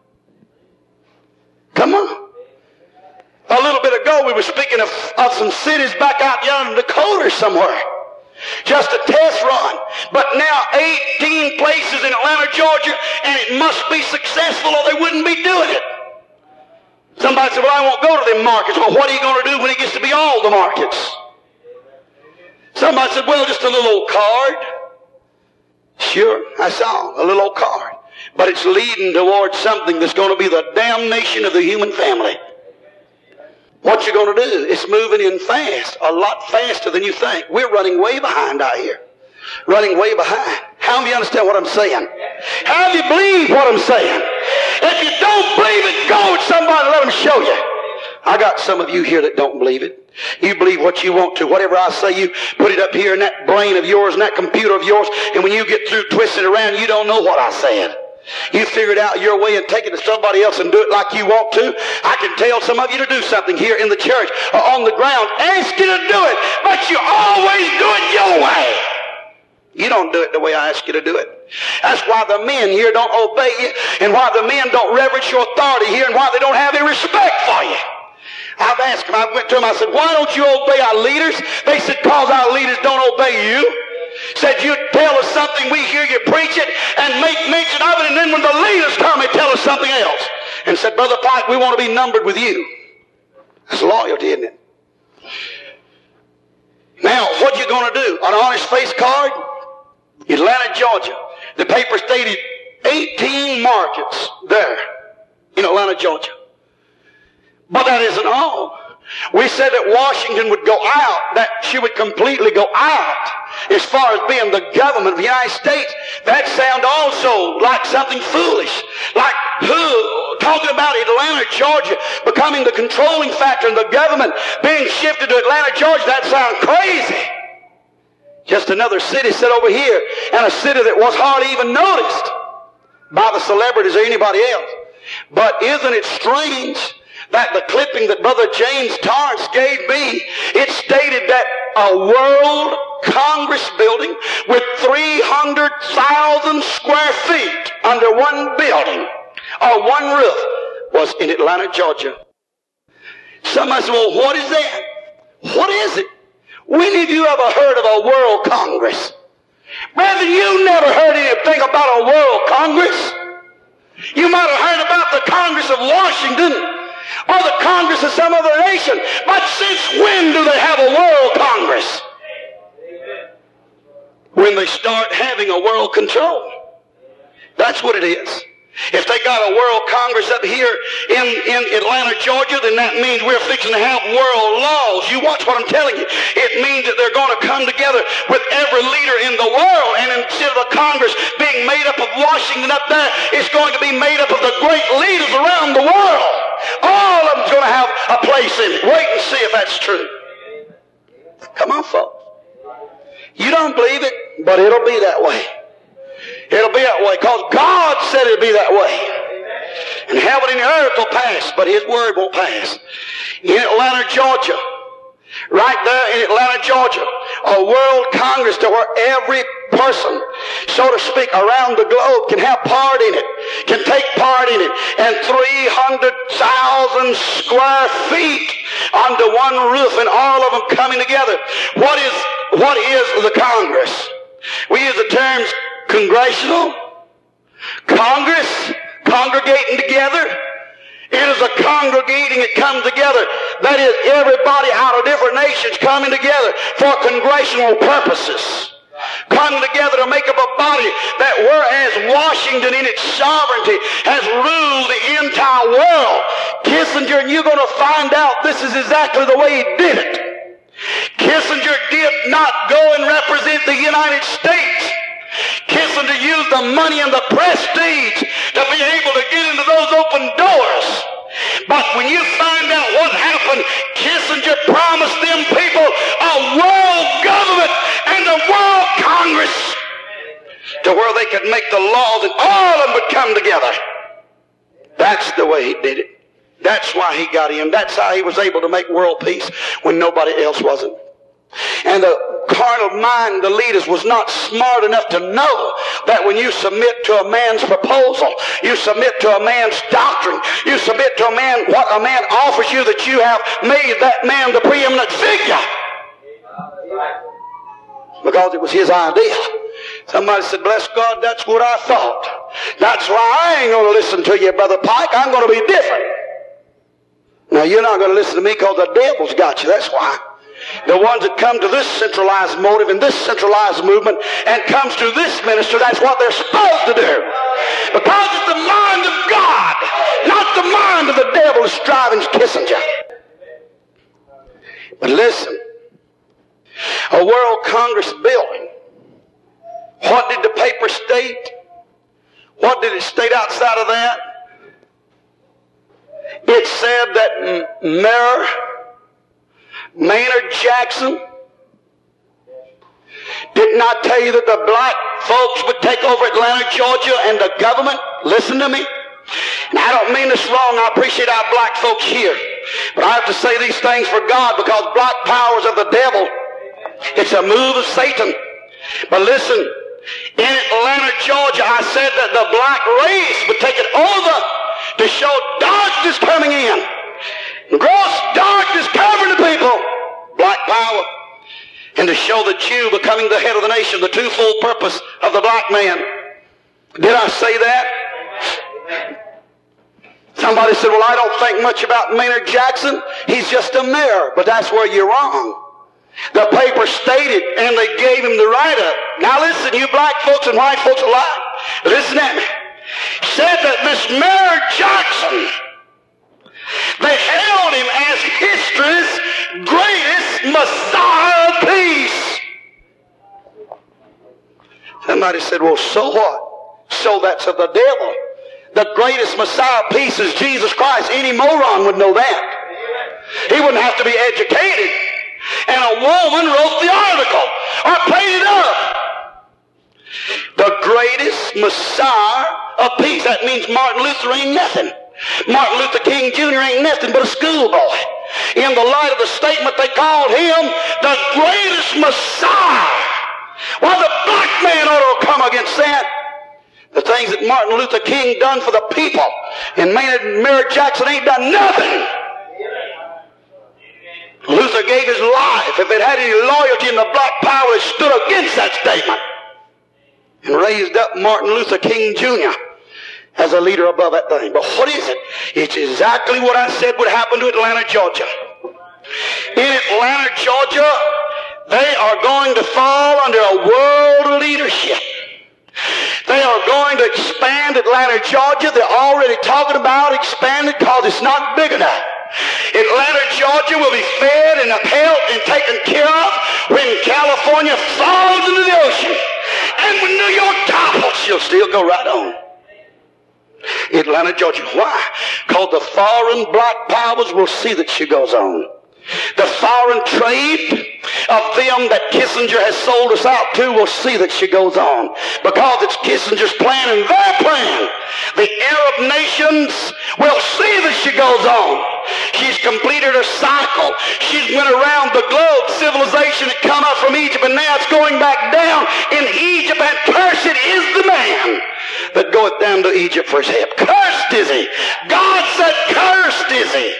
Come on. A little bit ago, we were speaking of, of some cities back out yonder in Dakota somewhere. Just a test run. But now eighteen places in Atlanta, Georgia, and it must be successful or they wouldn't be doing it. Somebody said, well, I won't go to them markets. Well, what are you going to do when it gets to be all the markets? Somebody said, well, just a little old card. Sure, I saw a little old card. But it's leading towards something that's going to be the damnation of the human family. What you going to do? It's moving in fast, a lot faster than you think. We're running way behind out here. Running way behind. How do you understand what I'm saying? How do you believe what I'm saying? If you don't believe it, go with somebody and let them show you. I got some of you here that don't believe it. You believe what you want to. Whatever I say, you put it up here in that brain of yours and that computer of yours, and when you get through twisting around, you don't know what I said. You figure it out your way and take it to somebody else and do it like you want to. I can tell some of you to do something here in the church or on the ground. Ask you to do it, but you always do it your way. You don't do it the way I ask you to do it. That's why the men here don't obey you, and why the men don't reverence your authority here, and why they don't have any respect for you. I've asked them, I went to them, I said, why don't you obey our leaders? They said, because our leaders don't obey you. Said, you tell us something, we hear you preach it and make mention of it, and then when the leaders come, they tell us something else. And said, Brother Pike, we want to be numbered with you. That's loyalty, isn't it? Now, what you going to do? On an honest face card, Atlanta, Georgia. The paper stated eighteen markets there in Atlanta, Georgia. But that isn't all. We said that Washington would go out, that she would completely go out as far as being the government of the United States. That sounds also like something foolish. Like who? Talking about Atlanta, Georgia becoming the controlling factor in the government being shifted to Atlanta, Georgia, that sounds crazy. Just another city set over here, and a city that was hardly even noticed by the celebrities or anybody else. But isn't it strange that the clipping that Brother James Torrance gave me, it stated that a World Congress building with three hundred thousand square feet under one building or one roof was in Atlanta, Georgia. Somebody said, well, what is that? What is it? When have you ever heard of a World Congress? Brother, you never heard anything about a World Congress. You might have heard about the Congress of Washington or the Congress of some other nation. But since when do they have a World Congress? When they start having a world control. That's what it is. If they got a World Congress up here in, in Atlanta, Georgia, then that means we're fixing to have world laws. You watch what I'm telling you. It means that they're going to come together with every leader in the world. And instead of the Congress being made up of Washington up there, it's going to be made up of the great leaders around the world. All of them's going to have a place in it. Wait and see if that's true. Come on, folks. You don't believe it, but it'll be that way. It'll be that way because God said it'll be that way. And heaven and earth will pass, but His word won't pass. In Atlanta, Georgia, right there in Atlanta, Georgia, a World Congress to where every person, so to speak, around the globe can have part in it, can take part in it, and three hundred thousand square feet under one roof, and all of them coming together. What is, what is the Congress? We use the terms Congressional, Congress, congregating together. It is a congregating that comes together. That is everybody out of different nations coming together for congressional purposes. Coming together to make up a body that whereas Washington in its sovereignty has ruled the entire world, Kissinger, and you're going to find out this is exactly the way he did it. Kissinger did not go and represent the United States. Kissinger used the money and the prestige to be able to get into those open doors. But when you find out what happened, Kissinger promised them people a world government and a world Congress to where they could make the laws and all of them would come together. That's the way he did it. That's why he got in. That's how he was able to make world peace when nobody else wasn't. And the carnal mind, the leaders, was not smart enough to know that when you submit to a man's proposal, you submit to a man's doctrine, you submit to a man, what a man offers you, that you have made that man the preeminent figure. Because it was his idea. Somebody said, bless God, that's what I thought. That's why I ain't going to listen to you, Brother Pike. I'm going to be different. Now, you're not going to listen to me because the devil's got you. That's why. The ones that come to this centralized motive and this centralized movement and comes to this minister, that's what they're supposed to do. Because it's the mind of God, not the mind of the devil, is driving Kissinger. But listen, a World Congress building. What did the paper state? What did it state outside of that? It said that Mayor Maynard Jackson did not tell you that the black folks would take over Atlanta, Georgia, and the government. Listen to me. And I don't mean this wrong. I appreciate our black folks here. But I have to say these things for God, because black power is of the devil. It's a move of Satan. But listen, in Atlanta, Georgia, I said that the black race would take it over to show darkness coming in. Gross darkness covering the people. Black power. And to show the Jew becoming the head of the nation, the twofold purpose of the black man. Did I say that? Somebody said, well, I don't think much about Maynard Jackson. He's just a mayor. But that's where you're wrong. The paper stated, and they gave him the write-up. Now listen, you black folks and white folks alike. Listen at me. Said that this Mayor Jackson, they held him as history's greatest Messiah of peace. Somebody said, well, so what? So that's of the devil. The greatest Messiah of peace is Jesus Christ. Any moron would know that. He wouldn't have to be educated. And a woman wrote the article or played it up. The greatest Messiah of peace. That means Martin Luther ain't nothing. Martin Luther King Junior ain't nothing but a schoolboy. In the light of the statement, they called him the greatest Messiah. Well, the black man ought to come against that. The things that Martin Luther King done for the people, and Maynard, Mayor Jackson ain't done nothing. Luther gave his life. If it had any loyalty in the black power, it stood against that statement and raised up Martin Luther King Junior as a leader above that thing. But what is it? It's exactly what I said would happen to Atlanta, Georgia. In Atlanta, Georgia, they are going to fall under a world leadership. They are going to expand Atlanta, Georgia. They're already talking about expanding because it's not big enough. Atlanta, Georgia will be fed and upheld and taken care of when California falls into the ocean. And when New York topples, she'll still go right on. Atlanta, Georgia. Why? Because the foreign black powers will see that she goes on. The foreign trade of them that Kissinger has sold us out to will see that she goes on. Because it's Kissinger's plan and their plan. The Arab nations will see that she goes on. She's completed her cycle. She's went around the globe. Civilization had come up from Egypt, and now it's going back down in Egypt. And cursed is the man that goeth down to Egypt for his help. Cursed is he. God said, cursed is he.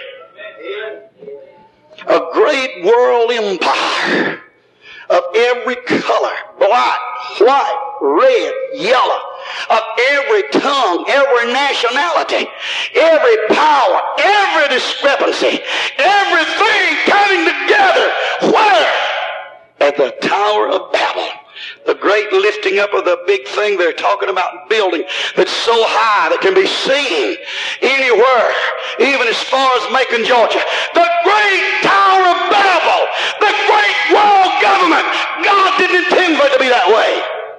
A great world empire of every color, black, white, red, yellow, of every tongue, every nationality, every power, every discrepancy, everything coming together. Where? At the Tower of Babel. The great lifting up of the big thing they're talking about building that's so high that can be seen anywhere, even as far as Macon, Georgia. The great Tower of Babel, the great world government. God didn't intend for it to be that way.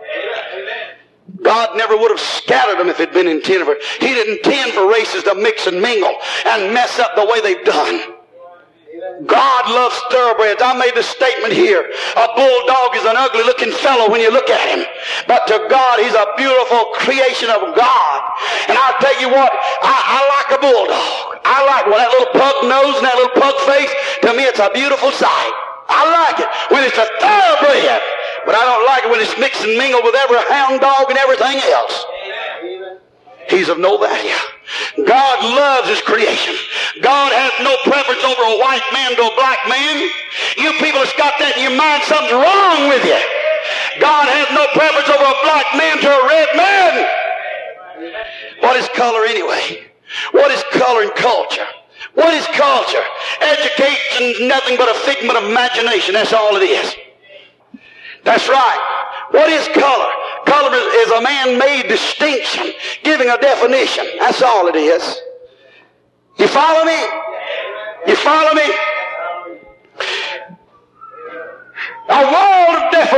God never would have scattered them if it had been intended for it. He didn't intend for races to mix and mingle and mess up the way they've done. God loves thoroughbreds. I made the statement here. A bulldog is an ugly-looking fellow when you look at him. But to God, he's a beautiful creation of God. And I'll tell you what, I, I like a bulldog. I like well, that little pug nose and that little pug face. To me, it's a beautiful sight. I like it when it's a thoroughbred. But I don't like it when it's mixed and mingled with every hound dog and everything else. He's of no value. God loves his creation. God has no preference over a white man to a black man. You people that's got that in your mind, something's wrong with you. God has no preference over a black man to a red man. What is color anyway? What is color and culture? What is culture? Education's nothing but a figment of imagination. That's all it is. That's right. What is color? Color is a man-made distinction, giving a definition. That's all it is. You follow me? You follow me?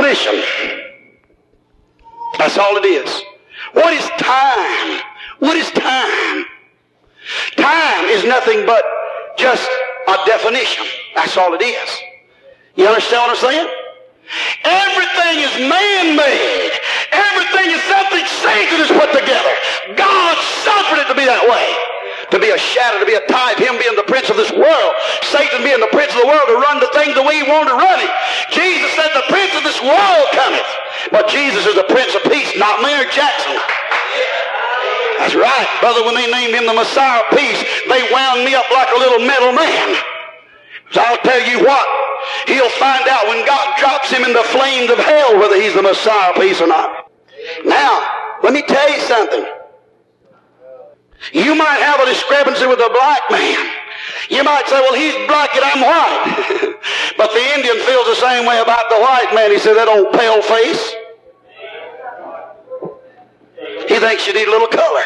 definition. That's all it is. What is time? What is time? Time is nothing but just a definition. That's all it is. You understand what I'm saying? Everything is man-made. Everything is something Satan has put together. God suffered it to be that way. To be a shadow, to be a type, him being the prince of this world, Satan being the prince of the world, to run the things the way he wanted to run it. Jesus said, the prince of this world cometh. But Jesus is the prince of peace, not Mayor Jackson. That's right, brother. When they named him the Messiah of peace, they wound me up like a little metal man. So I'll tell you what, he'll find out when God drops him in the flames of hell whether he's the Messiah of peace or not. Now, let me tell you something. You might have a discrepancy with a black man. You might say, well, he's black and I'm white. But the Indian feels the same way about the white man. He said, that old pale face. He thinks you need a little color.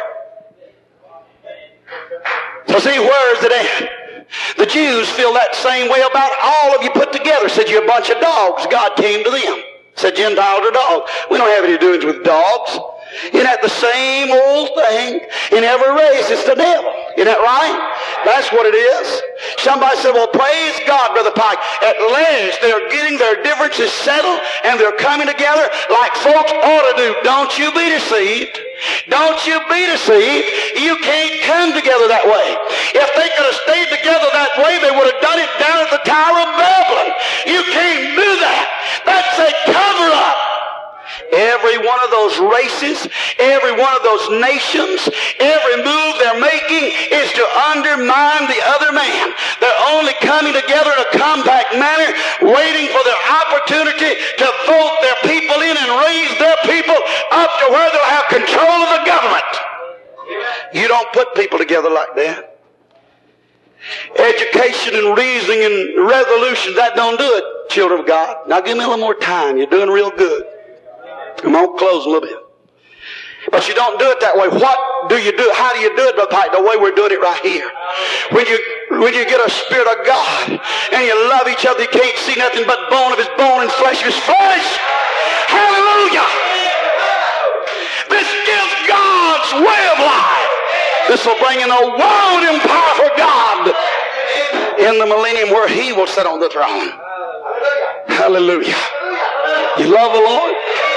So see, where is it at? The Jews feel that same way about all of you put together. Said, you're a bunch of dogs. God came to them. Said, Gentiles are dogs. We don't have any doings with dogs. Isn't that the same old thing in every race? It's the devil. Isn't that right? That's what it is. Somebody said, well, praise God, Brother Pike. At last they're getting their differences settled and they're coming together like folks ought to do. Don't you be deceived. Don't you be deceived. You can't come together that way. If they could have stayed together that way, they would have done it down at the Tower of Babylon. You can't do that. That's a cover-up. Every one of those races, every one of those nations, every move they're making is to undermine the other man. They're only coming together in a compact manner, waiting for their opportunity to vote their people in and raise their people up to where they'll have control of the government. You don't put people together like that. Education and reasoning and resolution, that don't do it, children of God. Now give me a little more time. You're doing real good. I'm going to close a little bit. But you don't do it that way. What do you do? How do you do it, Brother Pike? The way we're doing it right here. When you, when you get a Spirit of God and you love each other, you can't see nothing but bone of his bone and flesh of his flesh. Hallelujah! This gives God's way of life. This will bring in a world and power for God in the millennium where he will sit on the throne. Hallelujah. You love the Lord?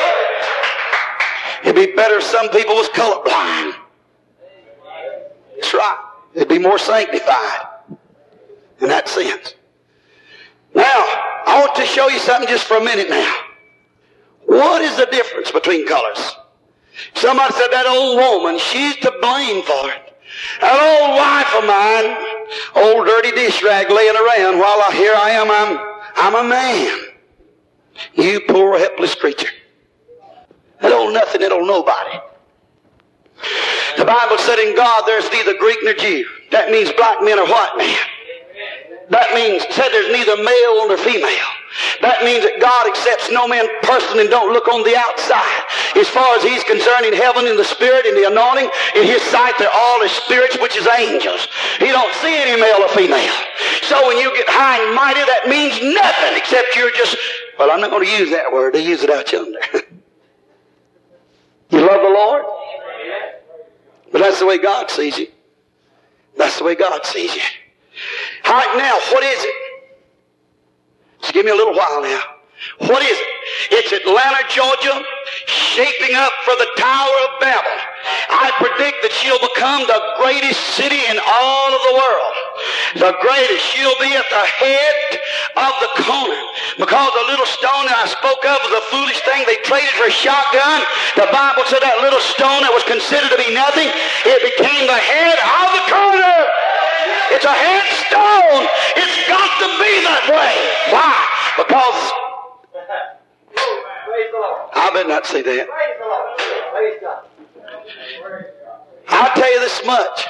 It'd be better if some people was colorblind. That's right. They'd be more sanctified in that sense. Now, I want to show you something just for a minute now. What is the difference between colors? Somebody said that old woman, she's to blame for it. That old wife of mine, old dirty dish rag laying around while I, here I am, I'm, I'm a man. You poor helpless creature. That old nothing, that old nobody. The Bible said in God there's neither Greek nor Jew. That means black men or white men. That means, said there's neither male nor female. That means that God accepts no man person and don't look on the outside. As far as he's concerned in heaven, in the Spirit, in the anointing, in his sight, they're all his spirits, which is angels. He don't see any male or female. So when you get high and mighty, that means nothing except you're just, well, I'm not going to use that word. They use it out yonder. You love the Lord? But that's the way God sees you. That's the way God sees you. All right, now, what is it? Just give me a little while now. What is it? It's Atlanta, Georgia, shaping up for the Tower of Babel. I predict that she'll become the greatest city in all of the world. The greatest. She'll be at the head of the corner. Because the little stone that I spoke of was a foolish thing. They traded for a shotgun. The Bible said that little stone that was considered to be nothing, it became the head of the corner. It's a headstone. It's got to be that way. Why? Because I better not say that. I'll tell you this much.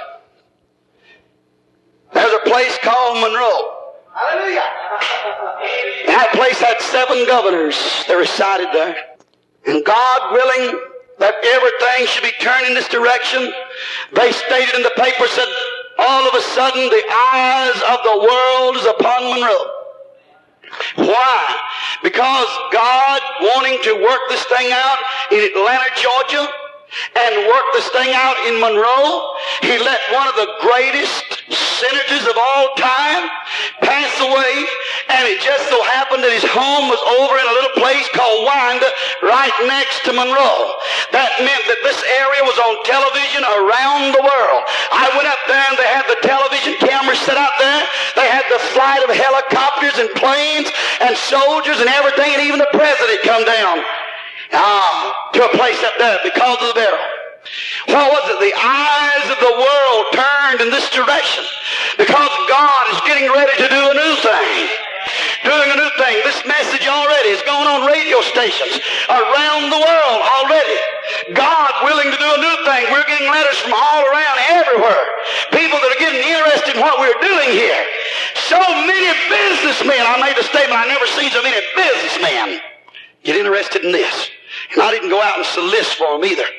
There's a place called Monroe. Hallelujah. That place had seven governors that resided there. And God willing that everything should be turned in this direction, they stated in the paper, said, all of a sudden the eyes of the world is upon Monroe. Why? Because God wanting to work this thing out in Atlanta, Georgia, and work this thing out in Monroe. He let one of the greatest senators of all time pass away, and it just so happened that his home was over in a little place called Winder, right next to Monroe. That meant that this area was on television around the world. I went up there and they had the television cameras set out there. They had the flight of helicopters and planes and soldiers and everything, and even the president come down Ah, to a place up there because of the barrel. What was it? The eyes of the world turned in this direction because God is getting ready to do a new thing. Doing a new thing. This message already is going on radio stations around the world already. God willing to do a new thing. We're getting letters from all around everywhere. People that are getting interested in what we're doing here. So many businessmen. I made a statement. I never seen so many businessmen get interested in this. And I didn't go out and solicit for them either.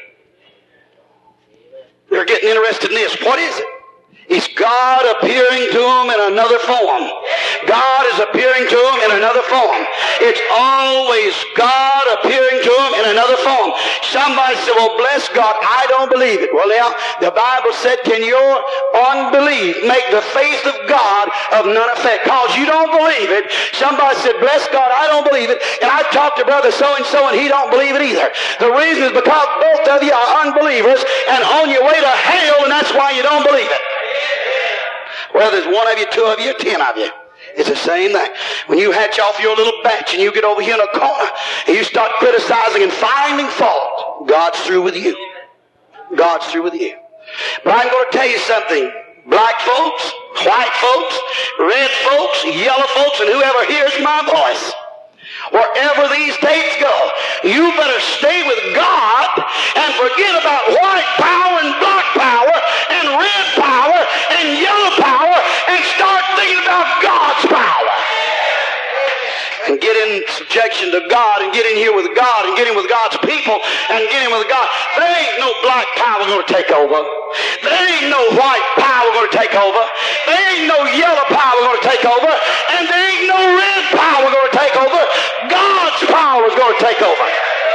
They're getting interested in this. What is it? It's God appearing to them in another form. God is appearing to them in another form. It's always God appearing to them in another form. Somebody said, well, bless God, I don't believe it. Well, now, the Bible said, can your unbelief make the faith of God of none effect? Because you don't believe it. Somebody said, bless God, I don't believe it. And I talked to brother so-and-so, and he don't believe it either. The reason is because both of you are unbelievers and on your way to hell, and that's why you don't believe it. Whether there's one of you, two of you, or ten of you. It's the same thing. When you hatch off your little batch and you get over here in a corner and you start criticizing and finding fault, God's through with you. God's through with you. But I'm going to tell you something. Black folks, white folks, red folks, yellow folks, and whoever hears my voice, wherever these states go, you better stay with God and forget about white power and black power and red power and yellow power and start thinking about God's power. And get in subjection to God and get in here with God and get in with God's people and get in with God. There ain't no black power going to take over. There ain't no white power going to take over. There ain't no yellow power going to take over. And there ain't no red power going to take over. God's power is going to take over.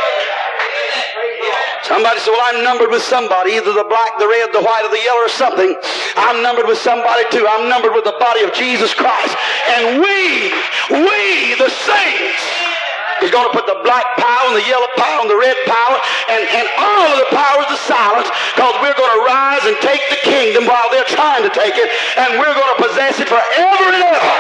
Somebody said, well, I'm numbered with somebody, either the black, the red, the white, or the yellow or something. I'm numbered with somebody too. I'm numbered with the body of Jesus Christ. And we, we, the saints, is going to put the black power and the yellow power and the red power and, and all of the powers of silence, because we're going to rise and take the kingdom while they're trying to take it, and we're going to possess it forever and ever.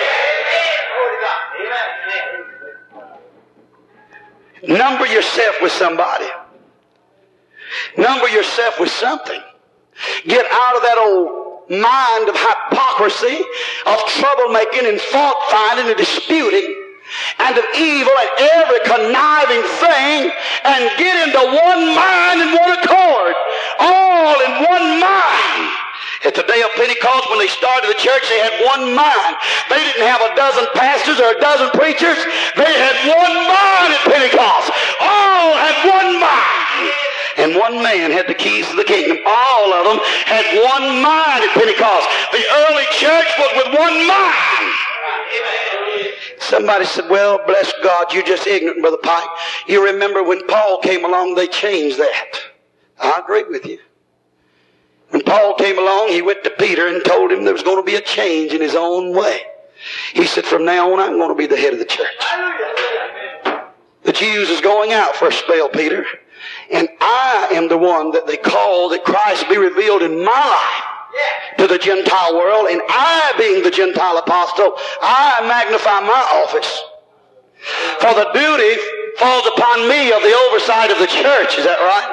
Number yourself with somebody. Number yourself with something. Get out of that old mind of hypocrisy, of troublemaking and fault-finding and disputing, and of evil and every conniving thing, and get into one mind and one accord. All in one mind. At the day of Pentecost, when they started the church, they had one mind. They didn't have a dozen pastors or a dozen preachers. They had one mind at Pentecost. All had one mind. And one man had the keys to the kingdom. All of them had one mind at Pentecost. The early church was with one mind. Somebody said, well, bless God, you're just ignorant, Brother Pike. You remember when Paul came along, they changed that. I agree with you. When Paul came along, he went to Peter and told him there was going to be a change in his own way. He said, from now on, I'm going to be the head of the church. The Jews is going out for a spell, Peter. And I am the one that they call that Christ be revealed in my life to the Gentile world. And I, being the Gentile apostle, I magnify my office. For the duty falls upon me of the oversight of the church. Is that right?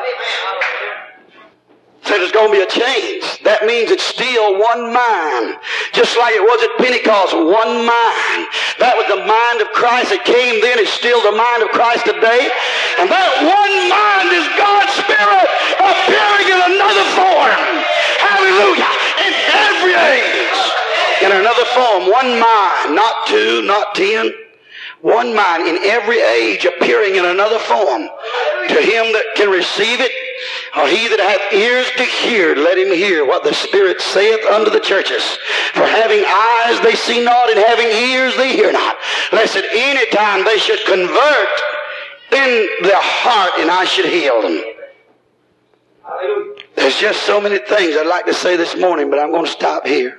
So there's going to be a change. That means it's still one mind. Just like it was at Pentecost, one mind. That was the mind of Christ that came then. It's still the mind of Christ today. And that one mind is God's Spirit appearing in another form. Hallelujah. In every age. In another form. One mind. Not two, not ten. One mind in every age appearing in another form. To him that can receive it, or he that hath ears to hear, let him hear what the Spirit saith unto the churches. For having eyes they see not, and having ears they hear not, lest at any time they should convert in their heart and I should heal them. Hallelujah. There's just so many things I'd like to say this morning, but I'm going to stop here.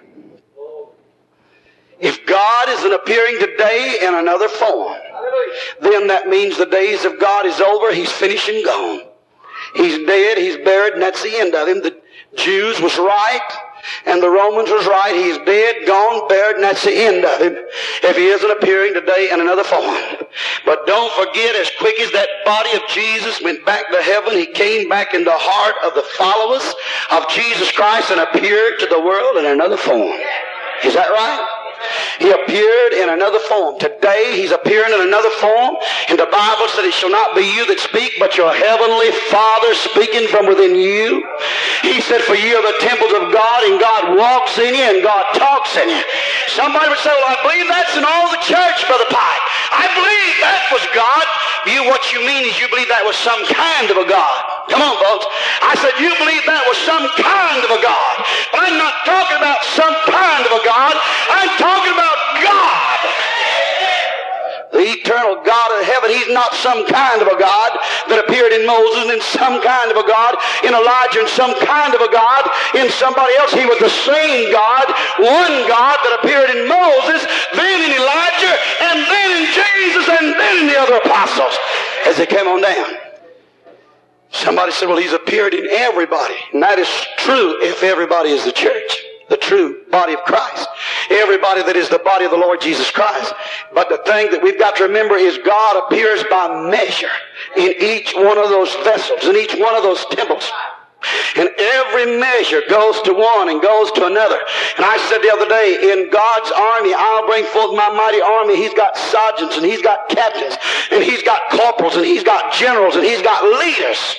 If God isn't appearing today in another form, then that means the days of God is over. He's finished and gone. He's dead, he's buried, and that's the end of him. The Jews was right, and the Romans was right. He's dead, gone, buried, and that's the end of him. If he isn't appearing today in another form. But don't forget, as quick as that body of Jesus went back to heaven, he came back in the heart of the followers of Jesus Christ and appeared to the world in another form. Is that right? He appeared in another form. Today he's appearing in another form. And the Bible said it shall not be you that speak, but your heavenly Father speaking from within you. He said, for you are the temples of God, and God walks in you and God talks in you. Somebody would say, well, I believe that's in all the church, Brother Pike. I believe that was God. You, what you mean is you believe that was some kind of a God. Come on, folks. I said, you believe that was some kind of a God. But I'm not talking about some kind of a God. I'm talking about God. The eternal God of heaven. He's not some kind of a God that appeared in Moses and some kind of a God in Elijah and some kind of a God in somebody else. He was the same God, one God that appeared in Moses, then in Elijah, and then in Jesus, and then in the other apostles as they came on down. Somebody said, well, he's appeared in everybody. And that is true if everybody is the church, the true body of Christ. Everybody that is the body of the Lord Jesus Christ. But the thing that we've got to remember is God appears by measure in each one of those vessels, in each one of those temples. And every measure goes to one and goes to another. And I said the other day, in God's army, I'll bring forth my mighty army. He's got sergeants and he's got captains and he's got corporals and he's got generals and he's got leaders.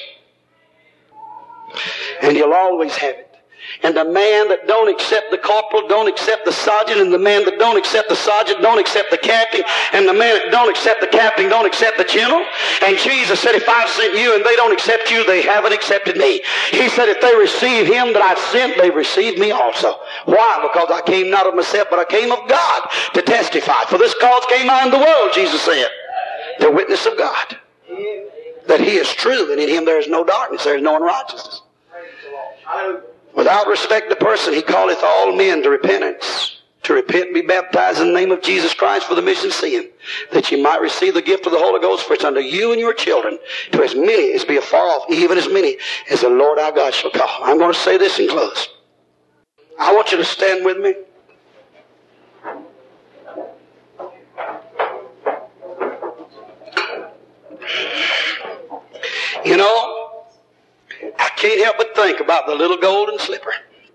And he'll always have it. And the man that don't accept the corporal, don't accept the sergeant, and the man that don't accept the sergeant, don't accept the captain, and the man that don't accept the captain, don't accept the general. And Jesus said, if I've sent you and they don't accept you, they haven't accepted me. He said, if they receive him that I've sent, they receive me also. Why? Because I came not of myself, but I came of God to testify. For this cause came I in the world, Jesus said, the witness of God, that he is true, and in him there is no darkness, there is no unrighteousness. Without respect to person, he calleth all men to repentance, to repent and be baptized in the name of Jesus Christ for the remission of sin, that ye might receive the gift of the Holy Ghost, for it's unto you and your children, to as many as be afar off, even as many as the Lord our God shall call. I'm going to say this in close. I want you to stand with me. You know, I can't help but think about the little golden slipper.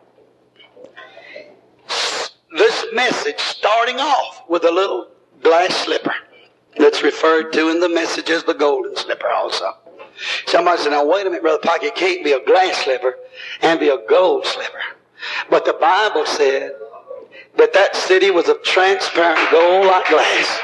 This message starting off with a little glass slipper that's referred to in the message as the golden slipper also. Somebody said, now wait a minute, Brother Pike, it can't be a glass slipper and be a gold slipper. But the Bible said that that city was of transparent gold like glass.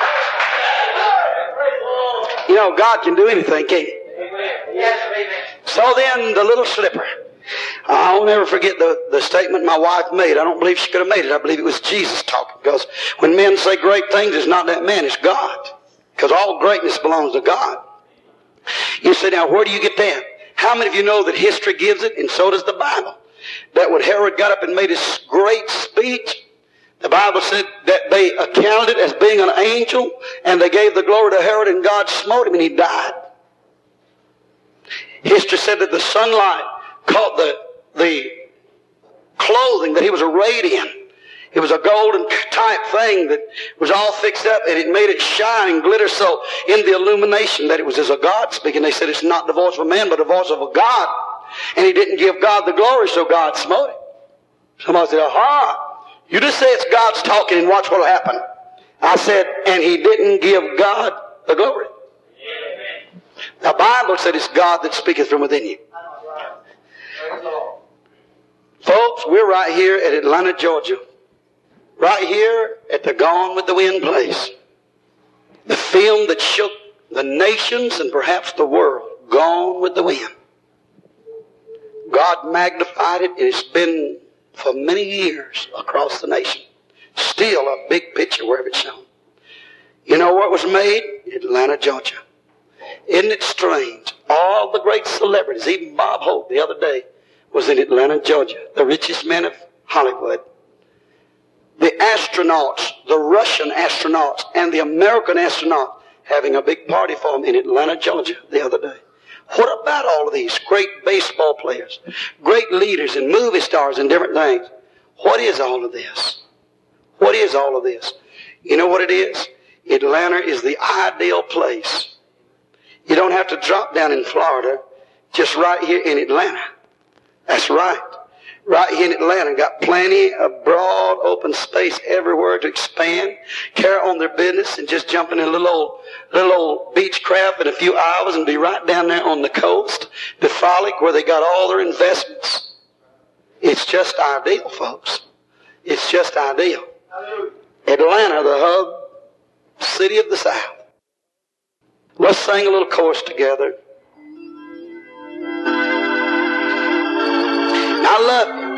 You know, God can do anything, can't he? So then, the little slipper. I'll never forget the, the statement my wife made. I don't believe she could have made it. I believe it was Jesus talking. Because when men say great things, it's not that man, it's God. Because all greatness belongs to God. You say, now, where do you get that? How many of you know that history gives it, and so does the Bible? That when Herod got up and made his great speech, the Bible said that they accounted it as being an angel, and they gave the glory to Herod, and God smote him, and he died. History said that the sunlight caught the, the clothing that he was arrayed in. It was a golden type thing that was all fixed up, and it made it shine and glitter so in the illumination that it was as a God speaking. They said it's not the voice of a man, but the voice of a God. And he didn't give God the glory, so God smote him. Somebody said, aha, you just say it's God's talking and watch what will happen. I said, and he didn't give God the glory. The Bible said it's God that speaketh from within you. Folks, we're right here at Atlanta, Georgia. Right here at the Gone with the Wind place. The film that shook the nations and perhaps the world. Gone with the Wind. God magnified it, and it's been for many years across the nation. Still a big picture wherever it's shown. You know where it was made? Atlanta, Georgia. Isn't it strange? All the great celebrities, even Bob Hope the other day was in Atlanta, Georgia, the richest man of Hollywood. The astronauts, the Russian astronauts and the American astronauts having a big party for him in Atlanta, Georgia the other day. What about all of these great baseball players, great leaders and movie stars and different things? What is all of this? What is all of this? You know what it is? Atlanta is the ideal place. You don't have to drop down in Florida, just right here in Atlanta. That's right. Right here in Atlanta, got plenty of broad open space everywhere to expand, carry on their business, and just jump in a little old, little old beach craft in a few hours and be right down there on the coast, the Frolic, where they got all their investments. It's just ideal, folks. It's just ideal. Atlanta, the hub city of the South. Let's sing a little chorus together. I love you.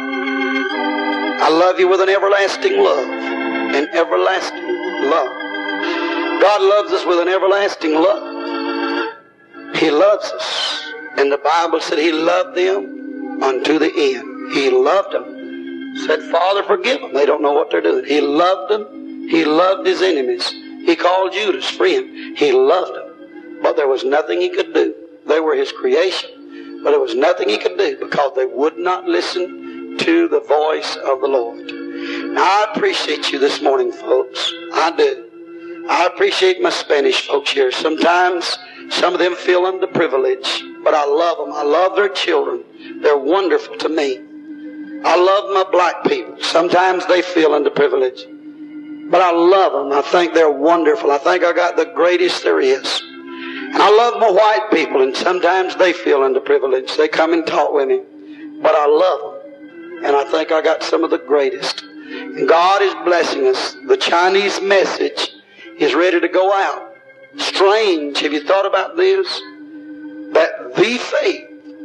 I love you with an everlasting love. An everlasting love. God loves us with an everlasting love. He loves us. And the Bible said He loved them unto the end. He loved them. Said, Father, forgive them. They don't know what they're doing. He loved them. He loved His enemies. He called Judas friend. He loved them. But there was nothing He could do. They were His creation. But there was nothing He could do because they would not listen to the voice of the Lord. Now, I appreciate you this morning, folks. I do. I appreciate my Spanish folks here. Sometimes some of them feel underprivileged, but I love them. I love their children. They're wonderful to me. I love my black people. Sometimes they feel underprivileged, but I love them. I think they're wonderful. I think I got the greatest there is. And I love my white people, and sometimes they feel underprivileged. They come and talk with me. But I love them. And I think I got some of the greatest. And God is blessing us. The Chinese message is ready to go out. Strange. Have you thought about this? That the faith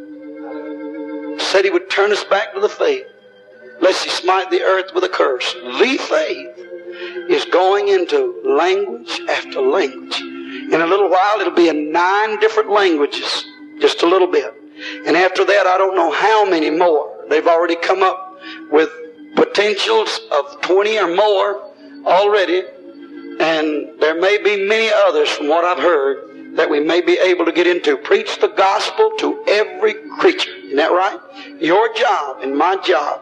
said He would turn us back to the faith, lest He smite the earth with a curse. The faith is going into language after language. In a little while, it'll be in nine different languages, just a little bit. And after that, I don't know how many more. They've already come up with potentials of twenty or more already. And there may be many others from what I've heard that we may be able to get into. Preach the gospel to every creature. Isn't that right? Your job and my job.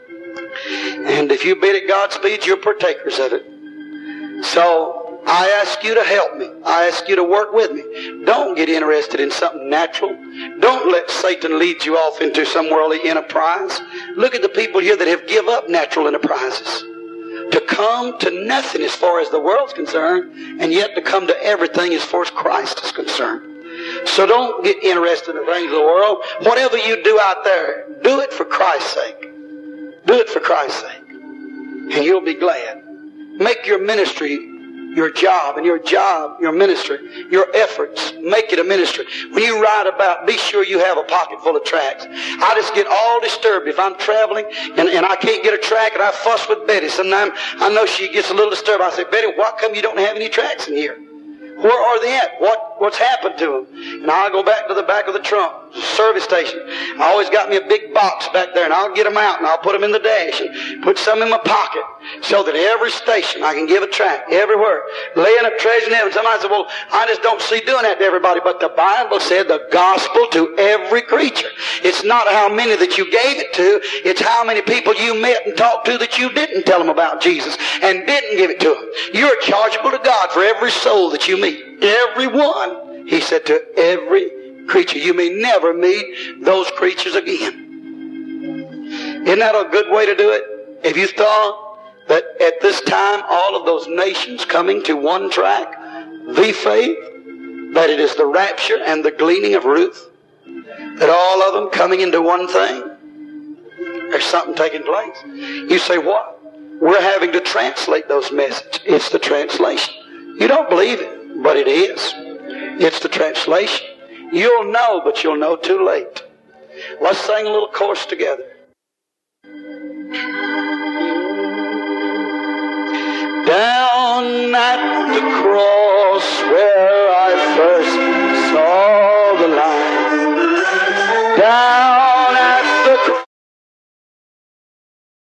And if you bid it Godspeed, you're partakers of it. So I ask you to help me. I ask you to work with me. Don't get interested in something natural. Don't let Satan lead you off into some worldly enterprise. Look at the people here that have give up natural enterprises to come to nothing as far as the world's concerned, and yet to come to everything as far as Christ is concerned. So don't get interested in the things of the world. Whatever you do out there, do it for Christ's sake. Do it for Christ's sake. And you'll be glad. Make your ministry your job, and your job, your ministry, your efforts, make it a ministry. When you ride about, be sure you have a pocket full of tracts. I just get all disturbed if I'm traveling and, and I can't get a tract, and I fuss with Betty. Sometimes I know she gets a little disturbed. I say, Betty, why come you don't have any tracts in here? Where are they at? What, what's happened to them? And I'll go back to the back of the trunk, service station. I always got me a big box back there, and I'll get them out, and I'll put them in the dash, and put some in my pocket, so that every station I can give a tract, everywhere. Laying up treasure in heaven. Somebody said, well, I just don't see doing that to everybody. But the Bible said the gospel to every creature. It's not how many that you gave it to. It's how many people you met and talked to that you didn't tell them about Jesus and didn't give it to them. You're chargeable to God for every soul that you meet. Every one. He said to every creature. You may never meet those creatures again. Isn't that a good way to do it? If you thought that at this time all of those nations coming to one track, the faith, that it is the rapture and the gleaning of Ruth, that all of them coming into one thing, there's something taking place. You say, what? We're having to translate those messages. It's the translation. You don't believe it, but it is. It's the translation. You'll know, but you'll know too late. Let's sing a little chorus together. Down at the cross where I first saw the line down